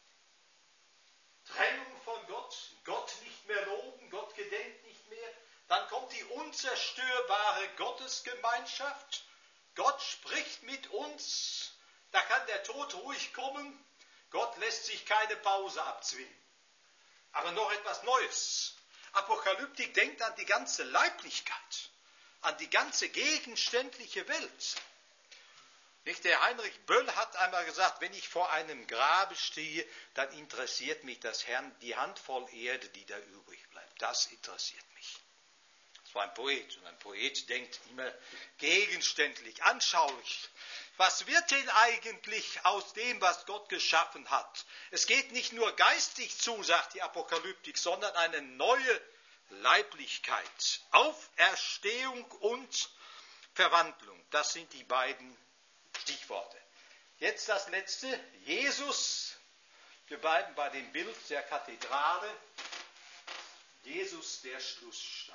Speaker 2: Trennung von Gott, Gott nicht mehr loben, Gott gedenkt nicht mehr. Dann kommt die unzerstörbare Gottesgemeinschaft. Gott spricht mit uns, da kann der Tod ruhig kommen. Gott lässt sich keine Pause abzwingen. Aber noch etwas Neues. Apokalyptik denkt an die ganze Leiblichkeit, an die ganze gegenständliche Welt. Nicht, der Heinrich Böll hat einmal gesagt, wenn ich vor einem Grabe stehe, dann interessiert mich das Herrn, die Handvoll Erde, die da übrig bleibt. Das interessiert mich. Das war ein Poet und ein Poet denkt immer gegenständlich, anschaulich. Was wird denn eigentlich aus dem, was Gott geschaffen hat? Es geht nicht nur geistig zu, sagt die Apokalyptik, sondern eine neue Leiblichkeit. Auferstehung und Verwandlung. Das sind die beiden Stichworte. Jetzt das letzte. Jesus. Wir bleiben bei dem Bild der Kathedrale. Jesus, der Schlussstein.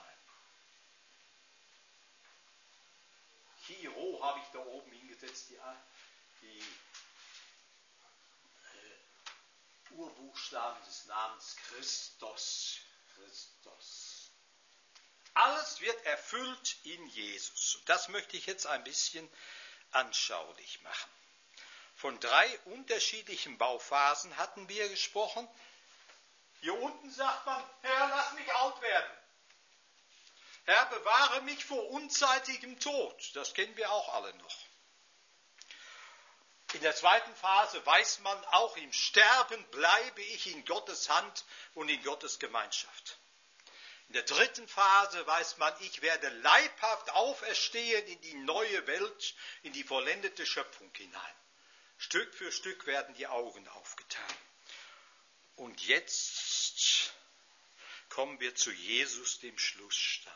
Speaker 2: Chiro habe ich da oben hingesetzt, die, die äh, Urbuchstaben des Namens Christus. Christus. Alles wird erfüllt in Jesus. Und das möchte ich jetzt ein bisschen anschaulich machen. Von drei unterschiedlichen Bauphasen hatten wir gesprochen. Hier unten sagt man, Herr, lass mich alt werden. Herr, bewahre mich vor unzeitigem Tod. Das kennen wir auch alle noch. In der zweiten Phase weiß man, auch im Sterben bleibe ich in Gottes Hand und in Gottes Gemeinschaft. In der dritten Phase weiß man, ich werde leibhaft auferstehen in die neue Welt, in die vollendete Schöpfung hinein. Stück für Stück werden die Augen aufgetan. Und jetzt kommen wir zu Jesus, dem Schlussstein.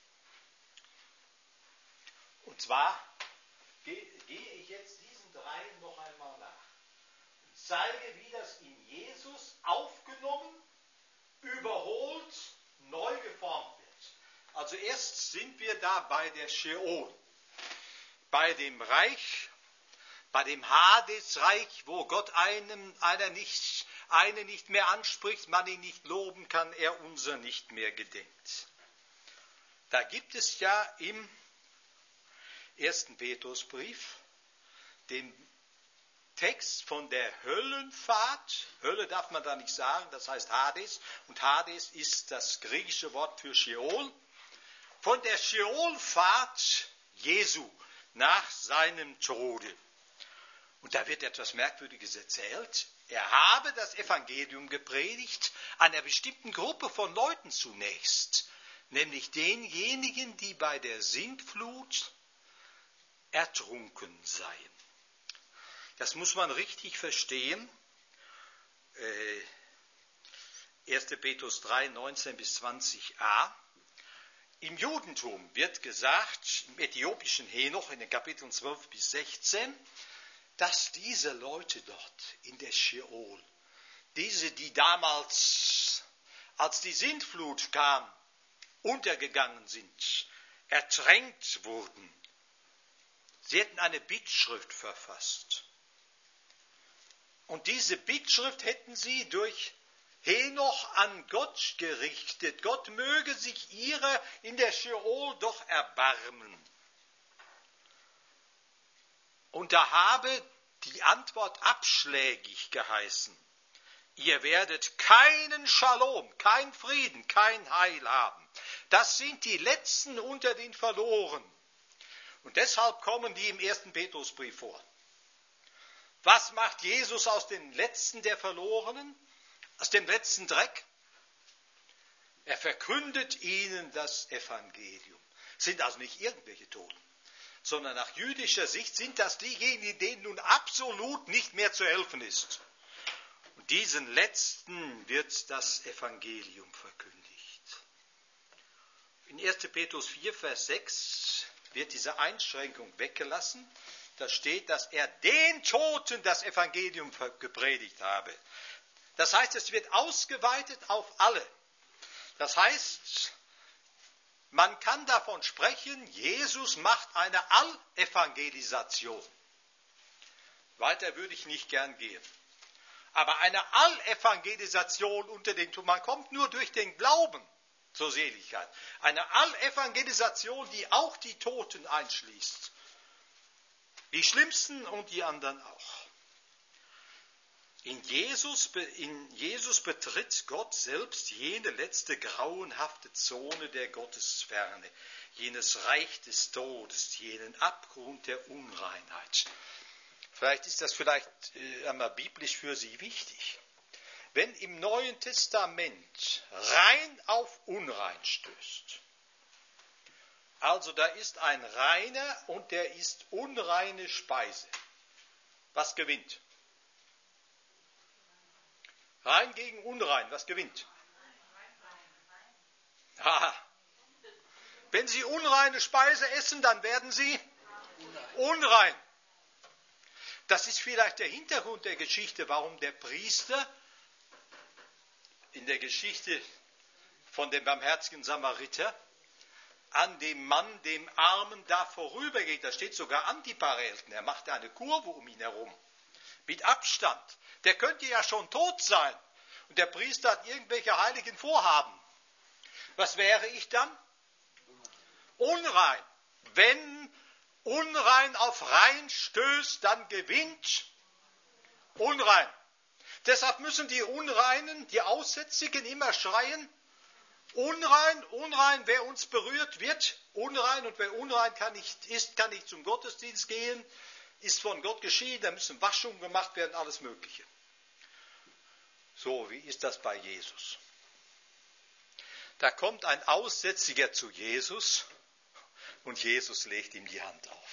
Speaker 2: Und zwar gehe, gehe ich jetzt diesen dreien noch einmal nach und zeige, wie das in Jesus aufgenommen, überholt, neu geformt wird. Also erst sind wir da bei der Scheol, bei dem Reich, bei dem Hadesreich, wo Gott einem, einer nicht, eine nicht mehr anspricht, man ihn nicht loben kann, er unser nicht mehr gedenkt. Da gibt es ja im ersten Petrusbrief den Text von der Höllenfahrt. Hölle darf man da nicht sagen, das heißt Hades. Und Hades ist das griechische Wort für Scheol. Von der Scheolfahrt Jesu nach seinem Tode. Und da wird etwas Merkwürdiges erzählt. Er habe das Evangelium gepredigt einer bestimmten Gruppe von Leuten zunächst, nämlich denjenigen, die bei der Sintflut ertrunken seien. Das muss man richtig verstehen. Äh, erster Petrus drei, neunzehn bis zwanzig a. Im Judentum wird gesagt, im äthiopischen Henoch in den Kapiteln zwölf bis sechzehn, dass diese Leute dort in der Scheol, diese, die damals, als die Sintflut kam, untergegangen sind, ertränkt wurden, sie hätten eine Bittschrift verfasst. Und diese Bittschrift hätten sie durch Henoch an Gott gerichtet. Gott möge sich ihrer in der Scheol doch erbarmen. Und da habe die Antwort abschlägig geheißen. Ihr werdet keinen Shalom, kein Frieden, kein Heil haben. Das sind die Letzten unter den Verlorenen. Und deshalb kommen die im ersten Petrusbrief vor. Was macht Jesus aus den Letzten der Verlorenen? Aus dem letzten Dreck? Er verkündet ihnen das Evangelium. Es sind also nicht irgendwelche Toten, sondern nach jüdischer Sicht sind das diejenigen, denen nun absolut nicht mehr zu helfen ist. Und diesen Letzten wird das Evangelium verkündigt. In erster Petrus vier, Vers sechs wird diese Einschränkung weggelassen. Da steht, dass er den Toten das Evangelium gepredigt habe. Das heißt, es wird ausgeweitet auf alle. Das heißt, man kann davon sprechen, Jesus macht eine Allevangelisation. Weiter würde ich nicht gern gehen. Aber eine Allevangelisation unter den Toten, man kommt nur durch den Glauben zur Seligkeit. Eine Allevangelisation, die auch die Toten einschließt. Die Schlimmsten und die anderen auch. In Jesus, in Jesus betritt Gott selbst jene letzte grauenhafte Zone der Gottesferne, jenes Reich des Todes, jenen Abgrund der Unreinheit. Vielleicht ist das vielleicht äh, einmal biblisch für Sie wichtig. Wenn im Neuen Testament rein auf unrein stößt, Also da ist ein reiner und der ist unreine Speise. Was gewinnt? Rein gegen unrein, was gewinnt? Haha. Wenn Sie unreine Speise essen, dann werden Sie unrein. Das ist vielleicht der Hintergrund der Geschichte, warum der Priester in der Geschichte von dem barmherzigen Samariter an dem Mann, dem Armen, da vorübergeht. Da steht sogar Antiparelten. Er macht eine Kurve um ihn herum. Mit Abstand. Der könnte ja schon tot sein. Und der Priester hat irgendwelche heiligen Vorhaben. Was wäre ich dann? Unrein. Wenn unrein auf rein stößt, dann gewinnt unrein. Deshalb müssen die Unreinen, die Aussätzigen immer schreien, unrein, unrein, wer uns berührt, wird unrein. Und wer unrein kann nicht, ist, kann nicht zum Gottesdienst gehen, ist von Gott geschieden, da müssen Waschungen gemacht werden, alles Mögliche. So, wie ist das bei Jesus? Da kommt ein Aussätziger zu Jesus und Jesus legt ihm die Hand auf.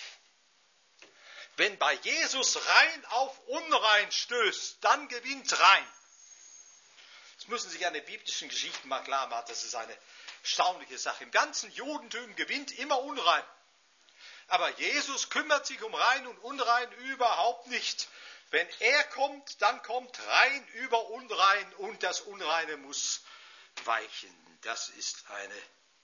Speaker 2: Wenn bei Jesus rein auf unrein stößt, dann gewinnt rein. Das müssen Sie sich an den biblischen Geschichten mal klar machen, das ist eine erstaunliche Sache. Im ganzen Judentum gewinnt immer unrein. Aber Jesus kümmert sich um rein und unrein überhaupt nicht. Wenn er kommt, dann kommt rein über unrein und das Unreine muss weichen. Das ist eine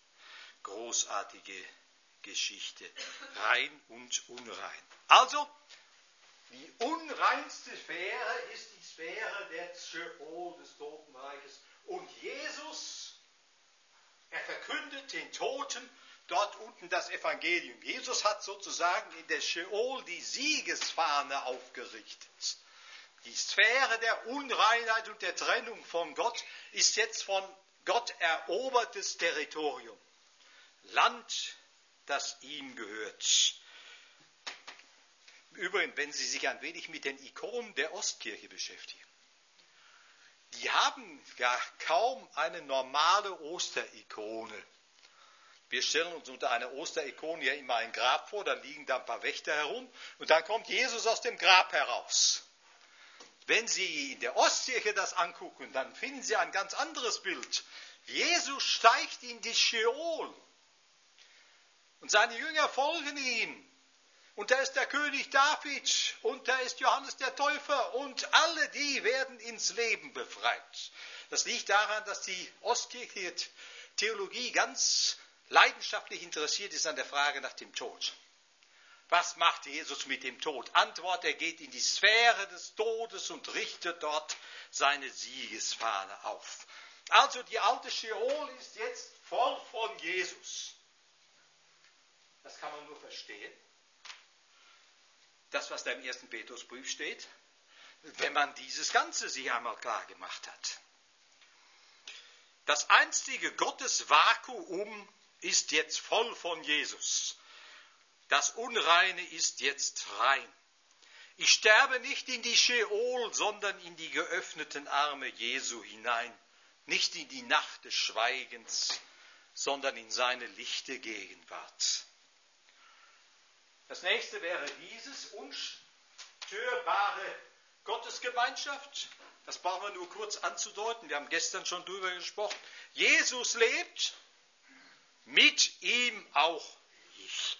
Speaker 2: großartige Geschichte. Rein und unrein. Also, die unreinste Sphäre ist die Sphäre der Scheol, des Totenreiches. Und Jesus, er verkündet den Toten dort unten das Evangelium. Jesus hat sozusagen in der Scheol die Siegesfahne aufgerichtet. Die Sphäre der Unreinheit und der Trennung von Gott ist jetzt von Gott erobertes Territorium. Land, das ihm gehört. Übrigens, wenn Sie sich ein wenig mit den Ikonen der Ostkirche beschäftigen, die haben gar kaum eine normale Osterikone. Wir stellen uns unter einer Osterikone ja immer ein Grab vor, da liegen da ein paar Wächter herum und dann kommt Jesus aus dem Grab heraus. Wenn Sie in der Ostkirche das angucken, dann finden Sie ein ganz anderes Bild. Jesus steigt in die Scheol und seine Jünger folgen ihm. Und da ist der König David und da ist Johannes der Täufer und alle die werden ins Leben befreit. Das liegt daran, dass die ostkirchliche Theologie ganz leidenschaftlich interessiert ist an der Frage nach dem Tod. Was macht Jesus mit dem Tod? Antwort, er geht in die Sphäre des Todes und richtet dort seine Siegesfahne auf. Also die alte Scheol ist jetzt voll von Jesus. Das kann man nur verstehen. Das, was da im ersten Petrusbrief steht, wenn man dieses Ganze sich einmal klar gemacht hat. Das einstige Gottesvakuum ist jetzt voll von Jesus. Das Unreine ist jetzt rein. Ich sterbe nicht in die Scheol, sondern in die geöffneten Arme Jesu hinein. Nicht in die Nacht des Schweigens, sondern in seine lichte Gegenwart. Das nächste wäre dieses unstörbare Gottesgemeinschaft. Das brauchen wir nur kurz anzudeuten. Wir haben gestern schon drüber gesprochen. Jesus lebt, mit ihm auch ich.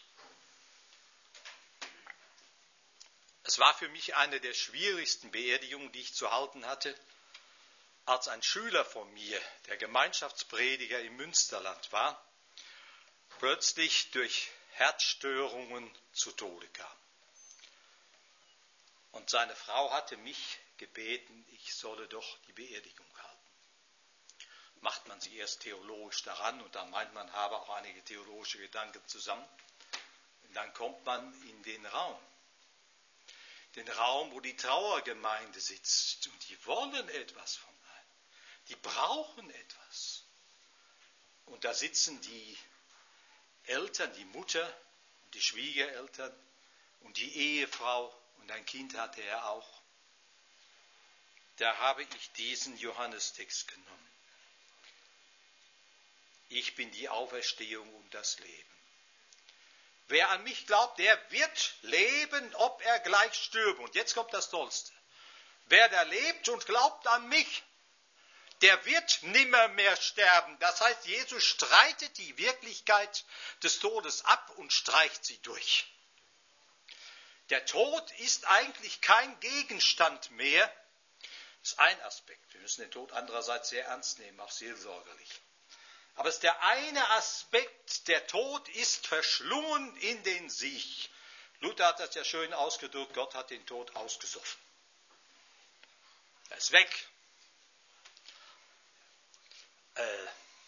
Speaker 2: Es war für mich eine der schwierigsten Beerdigungen, die ich zu halten hatte, als ein Schüler von mir, der Gemeinschaftsprediger im Münsterland war, plötzlich durch Herzstörungen zu Tode kam. Und seine Frau hatte mich gebeten, ich solle doch die Beerdigung halten. Macht man sie erst theologisch daran und dann meint man, habe auch einige theologische Gedanken zusammen. Und dann kommt man in den Raum. Den Raum, wo die Trauergemeinde sitzt. Und die wollen etwas von einem. Die brauchen etwas. Und da sitzen die Eltern, die Mutter, die Schwiegereltern und die Ehefrau und ein Kind hatte er auch. Da habe ich diesen Johannestext genommen. Ich bin die Auferstehung und das Leben. Wer an mich glaubt, der wird leben, ob er gleich stürbe. Und jetzt kommt das Tollste. Wer da lebt und glaubt an mich, der wird nimmer mehr sterben. Das heißt, Jesus streitet die Wirklichkeit des Todes ab und streicht sie durch. Der Tod ist eigentlich kein Gegenstand mehr. Das ist ein Aspekt. Wir müssen den Tod andererseits sehr ernst nehmen, auch seelsorgerlich. Aber es ist der eine Aspekt, der Tod ist verschlungen in den Sieg. Luther hat das ja schön ausgedrückt, Gott hat den Tod ausgesoffen. Er ist weg. Äh,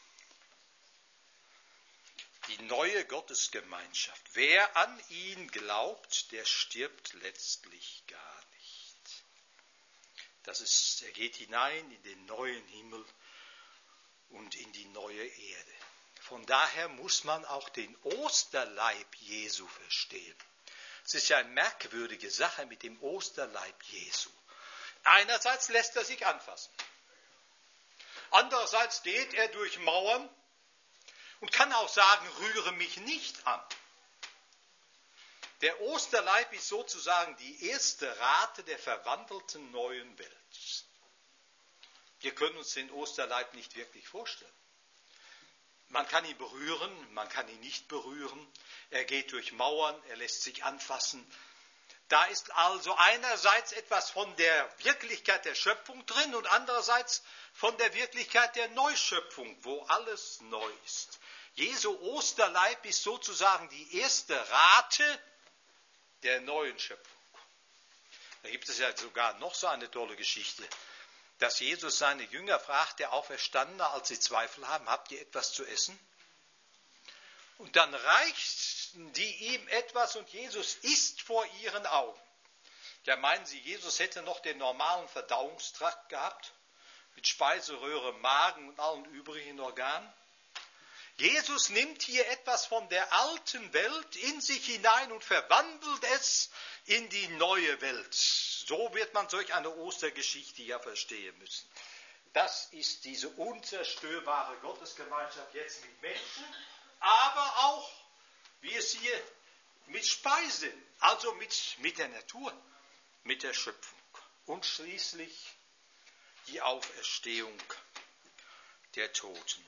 Speaker 2: die neue Gottesgemeinschaft. Wer an ihn glaubt, der stirbt letztlich gar nicht. Das ist, er geht hinein in den neuen Himmel und in die neue Erde. Von daher muss man auch den Osterleib Jesu verstehen. Es ist ja eine merkwürdige Sache mit dem Osterleib Jesu. Einerseits lässt er sich anfassen. Andererseits geht er durch Mauern und kann auch sagen, rühre mich nicht an. Der Osterleib ist sozusagen die erste Rate der verwandelten neuen Welt. Wir können uns den Osterleib nicht wirklich vorstellen. Man kann ihn berühren, man kann ihn nicht berühren. Er geht durch Mauern, er lässt sich anfassen. Da ist also einerseits etwas von der Wirklichkeit der Schöpfung drin und andererseits von der Wirklichkeit der Neuschöpfung, wo alles neu ist. Jesu Osterleib ist sozusagen die erste Rate der neuen Schöpfung. Da gibt es ja sogar noch so eine tolle Geschichte, dass Jesus seine Jünger fragt, der Auferstandene, als sie Zweifel haben, habt ihr etwas zu essen? Und dann reichten die ihm etwas und Jesus isst vor ihren Augen. Ja, meinen Sie, Jesus hätte noch den normalen Verdauungstrakt gehabt? Mit Speiseröhre, Magen und allen übrigen Organen? Jesus nimmt hier etwas von der alten Welt in sich hinein und verwandelt es in die neue Welt. So wird man solch eine Ostergeschichte ja verstehen müssen. Das ist diese unzerstörbare Gottesgemeinschaft jetzt mit Menschen, aber auch, wie es hier mit Speise, also mit, mit der Natur, mit der Schöpfung. Und schließlich die Auferstehung der Toten.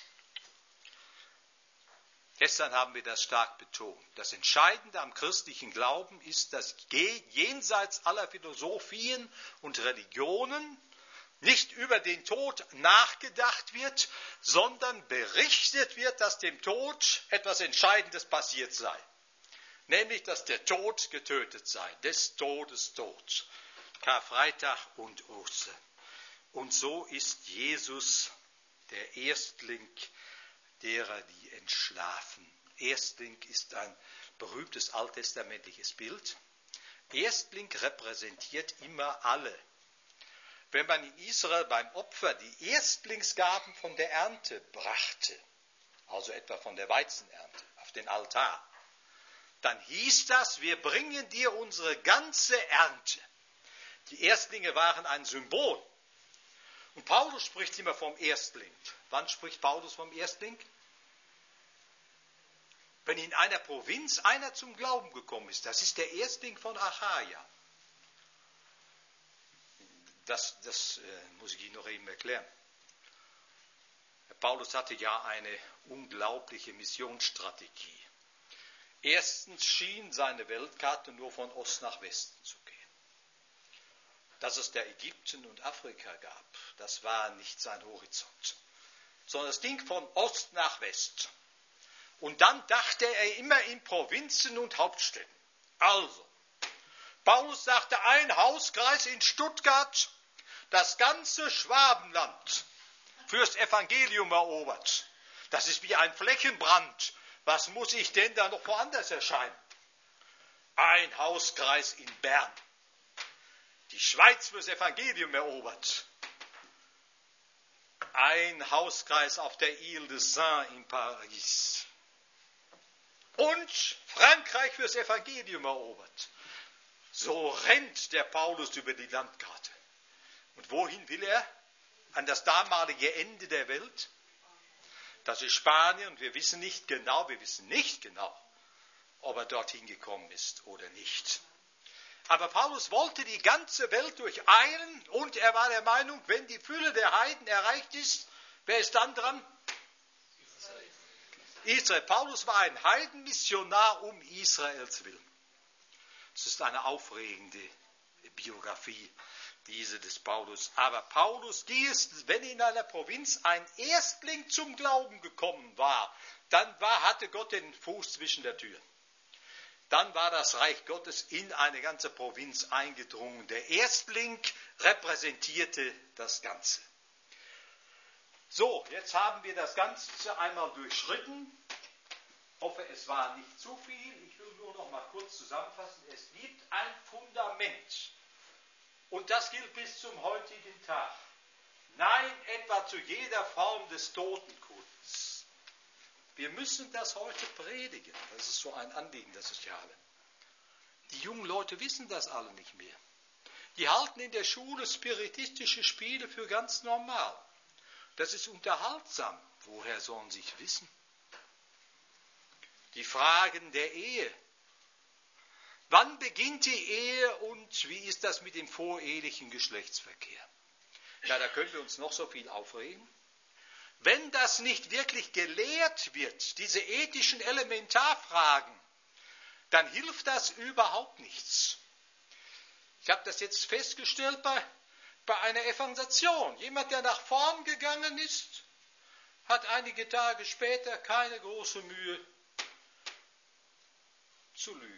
Speaker 2: Gestern haben wir das stark betont. Das Entscheidende am christlichen Glauben ist, dass jenseits aller Philosophien und Religionen nicht über den Tod nachgedacht wird, sondern berichtet wird, dass dem Tod etwas Entscheidendes passiert sei. Nämlich, dass der Tod getötet sei, des Todes Tod. Karfreitag und Ostern. Und so ist Jesus der Erstling derer, die entschlafen. Erstling ist ein berühmtes alttestamentliches Bild. Erstling repräsentiert immer alle. Wenn man in Israel beim Opfer die Erstlingsgaben von der Ernte brachte, also etwa von der Weizenernte, auf den Altar, dann hieß das, wir bringen dir unsere ganze Ernte. Die Erstlinge waren ein Symbol. Und Paulus spricht immer vom Erstling. Wann spricht Paulus vom Erstling? Wenn in einer Provinz einer zum Glauben gekommen ist, das ist der Erstling von Achaia. Das, das äh, muss ich Ihnen noch eben erklären. Herr Paulus hatte ja eine unglaubliche Missionsstrategie. Erstens schien seine Weltkarte nur von Ost nach Westen zu gehen. Dass es der Ägypten und Afrika gab, das war nicht sein Horizont, sondern es ging von Ost nach West. Und dann dachte er immer in Provinzen und Hauptstädten. Also, Paulus sagte, ein Hauskreis in Stuttgart, das ganze Schwabenland fürs Evangelium erobert. Das ist wie ein Flächenbrand. Was muss ich denn da noch woanders erscheinen? Ein Hauskreis in Bern. Die Schweiz fürs Evangelium erobert. Ein Hauskreis auf der Ile de Seine in Paris. Und Frankreich fürs Evangelium erobert. So rennt der Paulus über die Landkarte. Und wohin will er? An das damalige Ende der Welt? Das ist Spanien und wir wissen nicht genau, wir wissen nicht genau, ob er dorthin gekommen ist oder nicht. Aber Paulus wollte die ganze Welt durcheilen und er war der Meinung, wenn die Fülle der Heiden erreicht ist, wer ist dann dran? Israel. Israel. Paulus war ein Heidenmissionar um Israels willen. Es ist eine aufregende Biografie, diese des Paulus. Aber Paulus, die ist, wenn in einer Provinz ein Erstling zum Glauben gekommen war, dann war, hatte Gott den Fuß zwischen der Tür. Dann war das Reich Gottes in eine ganze Provinz eingedrungen. Der Erstling repräsentierte das Ganze. So, jetzt haben wir das Ganze einmal durchschritten. Ich hoffe, es war nicht zu viel. Ich will nur noch mal kurz zusammenfassen. Es gibt ein Fundament. Und das gilt bis zum heutigen Tag. Nein, etwa zu jeder Form des Totenkults. Wir müssen das heute predigen. Das ist so ein Anliegen, das ich habe. Die jungen Leute wissen das alle nicht mehr. Die halten in der Schule spiritistische Spiele für ganz normal. Das ist unterhaltsam. Woher sollen sie es wissen? Die Fragen der Ehe. Wann beginnt die Ehe und wie ist das mit dem vorehelichen Geschlechtsverkehr? Ja, da können wir uns noch so viel aufregen. Wenn das nicht wirklich gelehrt wird, diese ethischen Elementarfragen, dann hilft das überhaupt nichts. Ich habe das jetzt festgestellt bei, bei einer Evangelisation. Jemand, der nach vorn gegangen ist, hat einige Tage später keine große Mühe zu lügen.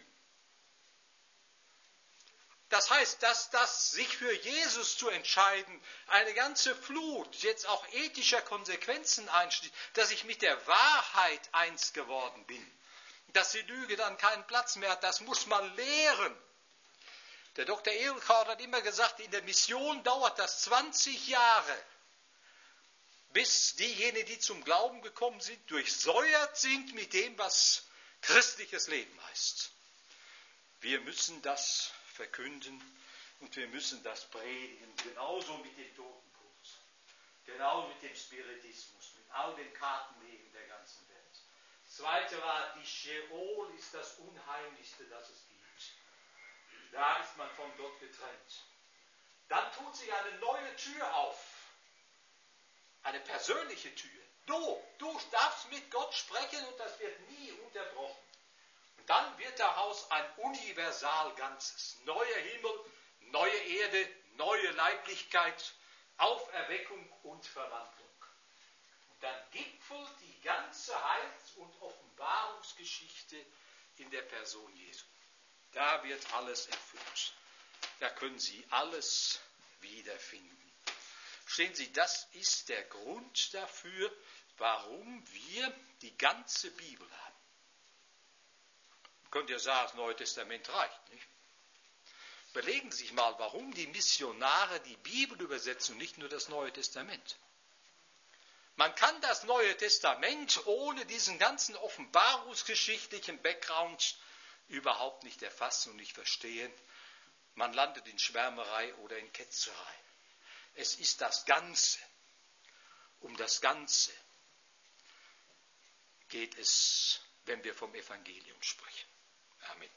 Speaker 2: Das heißt, dass das sich für Jesus zu entscheiden, eine ganze Flut jetzt auch ethischer Konsequenzen einschließt, dass ich mit der Wahrheit eins geworden bin, dass die Lüge dann keinen Platz mehr hat, das muss man lehren. Der Doktor Ehlkort hat immer gesagt, in der Mission dauert das zwanzig Jahre, bis diejenigen, die zum Glauben gekommen sind, durchsäuert sind mit dem, was christliches Leben heißt. Wir müssen das verkünden und wir müssen das predigen, genauso mit dem Totenkult, genau mit dem Spiritismus, mit all dem Kartenlegen der ganzen Welt. Das zweite war, die Sheol ist das Unheimlichste, das es gibt. Da ist man von Gott getrennt. Dann tut sich eine neue Tür auf, eine persönliche Tür. Du, du darfst mit Gott sprechen und das wird nie unterbrochen. Dann wird daraus ein Universalganzes. Neuer Himmel, neue Erde, neue Leiblichkeit, Auferweckung und Verwandlung. Und dann gipfelt die ganze Heils- und Offenbarungsgeschichte in der Person Jesu. Da wird alles erfüllt. Da können Sie alles wiederfinden. Verstehen Sie, das ist der Grund dafür, warum wir die ganze Bibel haben. Könnt ihr sagen, das Neue Testament reicht, nicht? Überlegen Sie sich mal, warum die Missionare die Bibel übersetzen und nicht nur das Neue Testament. Man kann das Neue Testament ohne diesen ganzen offenbarungsgeschichtlichen Background überhaupt nicht erfassen und nicht verstehen. Man landet in Schwärmerei oder in Ketzerei. Es ist das Ganze. Um das Ganze geht es, wenn wir vom Evangelium sprechen. Amen.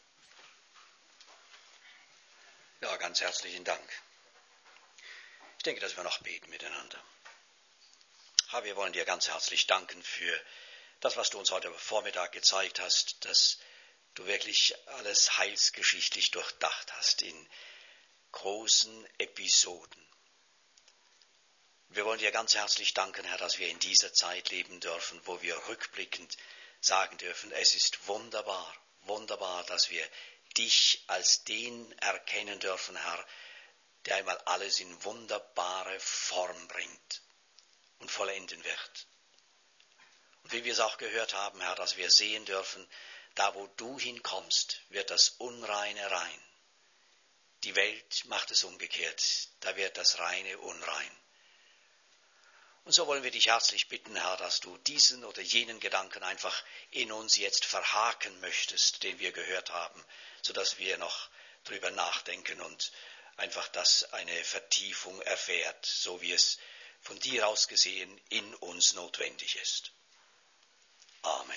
Speaker 1: Ja, ganz herzlichen Dank. Ich denke, dass wir noch beten miteinander. Herr, wir wollen dir ganz herzlich danken für das, was du uns heute Vormittag gezeigt hast, dass du wirklich alles heilsgeschichtlich durchdacht hast in großen Episoden. Wir wollen dir ganz herzlich danken, Herr, dass wir in dieser Zeit leben dürfen, wo wir rückblickend sagen dürfen, es ist wunderbar, wunderbar, dass wir dich als den erkennen dürfen, Herr, der einmal alles in wunderbare Form bringt und vollenden wird. Und wie wir es auch gehört haben, Herr, dass wir sehen dürfen, da wo du hinkommst, wird das Unreine rein. Die Welt macht es umgekehrt, da wird das Reine unrein. Und so wollen wir dich herzlich bitten, Herr, dass du diesen oder jenen Gedanken einfach in uns jetzt verhaken möchtest, den wir gehört haben, sodass wir noch drüber nachdenken und einfach das eine Vertiefung erfährt, so wie es von dir aus gesehen in uns notwendig ist. Amen.